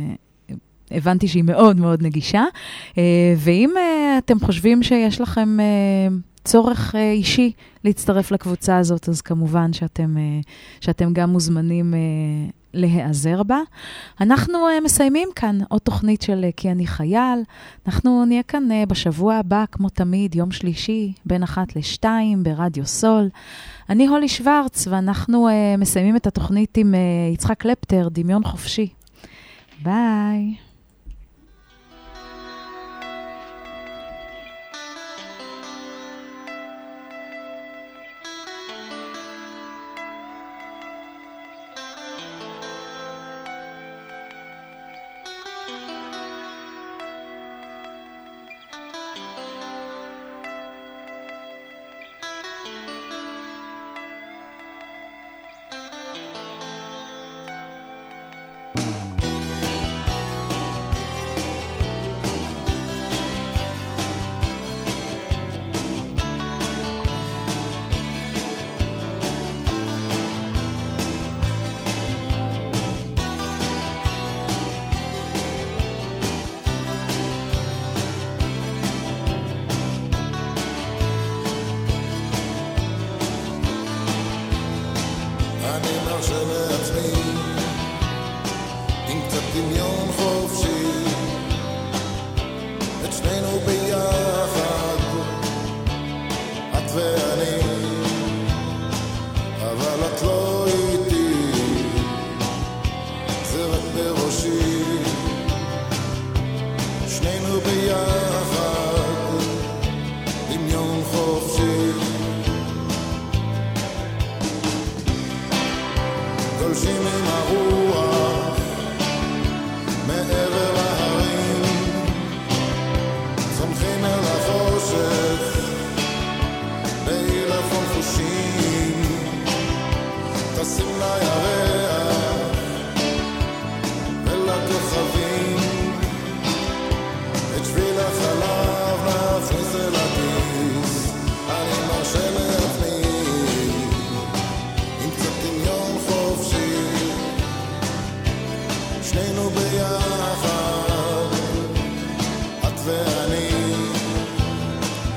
הבנתי שהיא מאוד מאוד נגישה, ואם אתם חושבים שיש לכם צורך אישי להצטרף לקבוצה הזאת, אז כמובן שאתם גם מוזמנים להיעזר בה. אנחנו מסיימים כאן עוד תוכנית של כי אני חייל. אנחנו נהיה כאן בשבוע הבא, כמו תמיד, יום שלישי, בין 1-2 ברדיו סול. אני הולי שוורץ, ואנחנו מסיימים את התוכנית עם יצחק קלפטר, דמיון חופשי. ביי.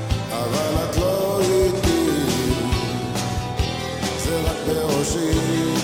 זה רק בראשי